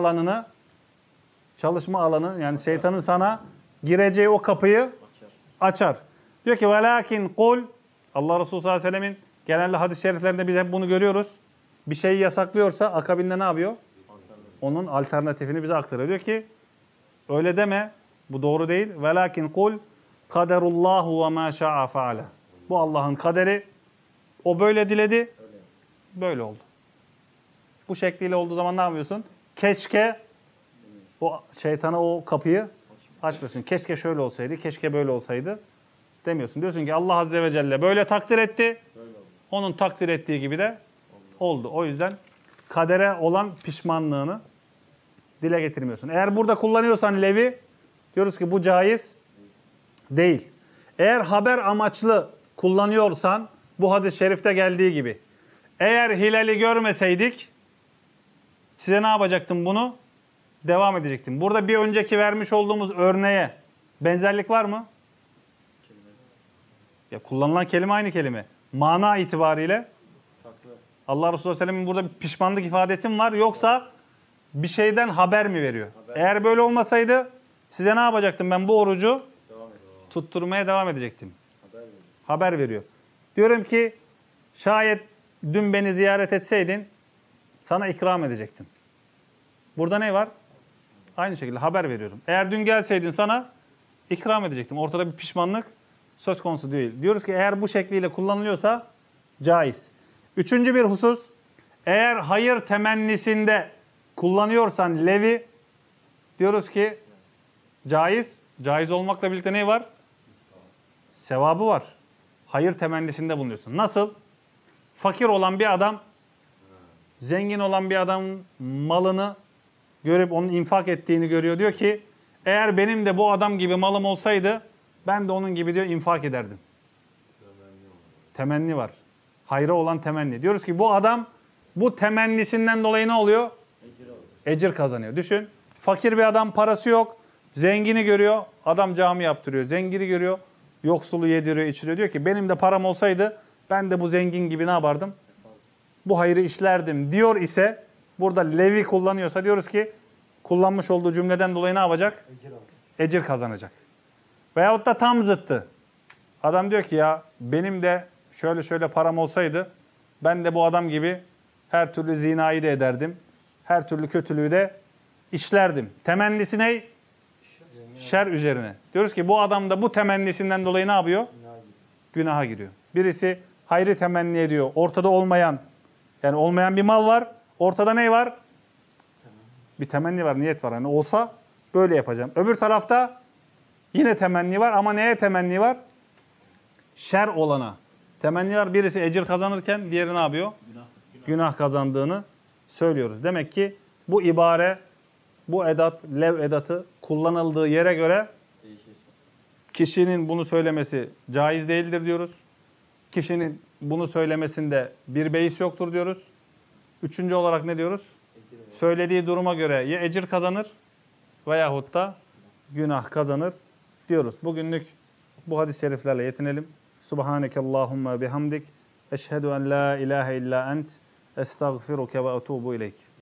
[SPEAKER 1] alanı yani şeytanın sana gireceği o kapıyı açar. Diyor ki velakin kul, Allah Resulü sallallahu aleyhi ve sellemin genelde hadis-i şeriflerinde biz hep bunu görüyoruz. Bir şeyi yasaklıyorsa akabinde ne yapıyor? Onun alternatifini bize aktarıyor. Diyor ki öyle deme, bu doğru değil. Velakin kul kaderullahu ve ma şa'a faale. Bu Allah'ın kaderi. O böyle diledi. Böyle oldu. Bu şekliyle olduğu zaman ne yapıyorsun? Keşke o şeytana o kapıyı açmıyorsun. Keşke şöyle olsaydı, keşke böyle olsaydı demiyorsun. Diyorsun ki Allah Azze ve Celle böyle takdir etti. Onun takdir ettiği gibi de oldu. O yüzden kadere olan pişmanlığını dile getirmiyorsun. Eğer burada kullanıyorsan levi, diyoruz ki bu caiz değil. Eğer haber amaçlı kullanıyorsan, bu hadis-i şerifte geldiği gibi, eğer hilali görmeseydik, size ne yapacaktım bunu? Devam edecektim. Burada bir önceki vermiş olduğumuz örneğe benzerlik var mı? Ya kullanılan kelime aynı kelime. Mana itibariyle Allah Resulü Aleyhisselam'ın burada bir pişmanlık ifadesi mi var? Yoksa bir şeyden haber mi veriyor? Eğer böyle olmasaydı size ne yapacaktım? Ben bu orucu tutturmaya devam edecektim. Haber veriyor. Diyorum ki şayet dün beni ziyaret etseydin sana ikram edecektim. Burada ne var? Aynı şekilde haber veriyorum. Eğer dün gelseydin sana ikram edecektim. Ortada bir pişmanlık söz konusu değil. Diyoruz ki eğer bu şekliyle kullanılıyorsa caiz. Üçüncü bir husus, eğer hayır temennisinde kullanıyorsan levi, diyoruz ki caiz. Caiz olmakla birlikte ne var? Sevabı var. Hayır temennisinde bulunuyorsun. Nasıl? Fakir olan bir adam, zengin olan bir adamın malını görüp onun infak ettiğini görüyor. Diyor ki eğer benim de bu adam gibi malım olsaydı ben de onun gibi diyor infak ederdim. Temenni var. Hayra olan temenni. Diyoruz ki bu adam bu temennisinden dolayı ne oluyor? Ecir kazanıyor. Düşün. Fakir bir adam, parası yok. Zengini görüyor. Adam cami yaptırıyor. Zengini görüyor. Yoksulu yediriyor, içiriyor. Diyor ki benim de param olsaydı ben de bu zengin gibi ne yapardım? Bu hayrı işlerdim diyor ise, burada levi kullanıyorsa diyoruz ki kullanmış olduğu cümleden dolayı ne yapacak? Ecir kazanacak. Veyahut da tam zıttı. Adam diyor ki ya benim de şöyle şöyle param olsaydı ben de bu adam gibi her türlü zinayı da ederdim. Her türlü kötülüğü de işlerdim. Temennisi ne? Şer üzerine. Diyoruz ki bu adam da bu temennisinden dolayı ne yapıyor? Günaha giriyor. Birisi hayrı temenni ediyor. Ortada olmayan, yani olmayan bir mal var. Ortada ne var? Bir temenni var, niyet var. Yani olsa böyle yapacağım. Öbür tarafta yine temenni var ama neye temenni var? Şer olana. Temenni var. Birisi ecir kazanırken diğeri ne yapıyor? Günah kazandığını söylüyoruz. Demek ki bu ibare, bu edat, lev edatı kullanıldığı yere göre kişinin bunu söylemesi caiz değildir diyoruz. Kişinin bunu söylemesinde bir beis yoktur diyoruz. Üçüncü olarak ne diyoruz? Söylediği duruma göre ya ecir kazanır veyahut da günah kazanır diyoruz. Bugünlük bu hadis-i şeriflerle yetinelim. Subhanekallahumma bihamdik. Eşhedü en la ilahe illa ent. Estağfiruke ve etubu ileyk.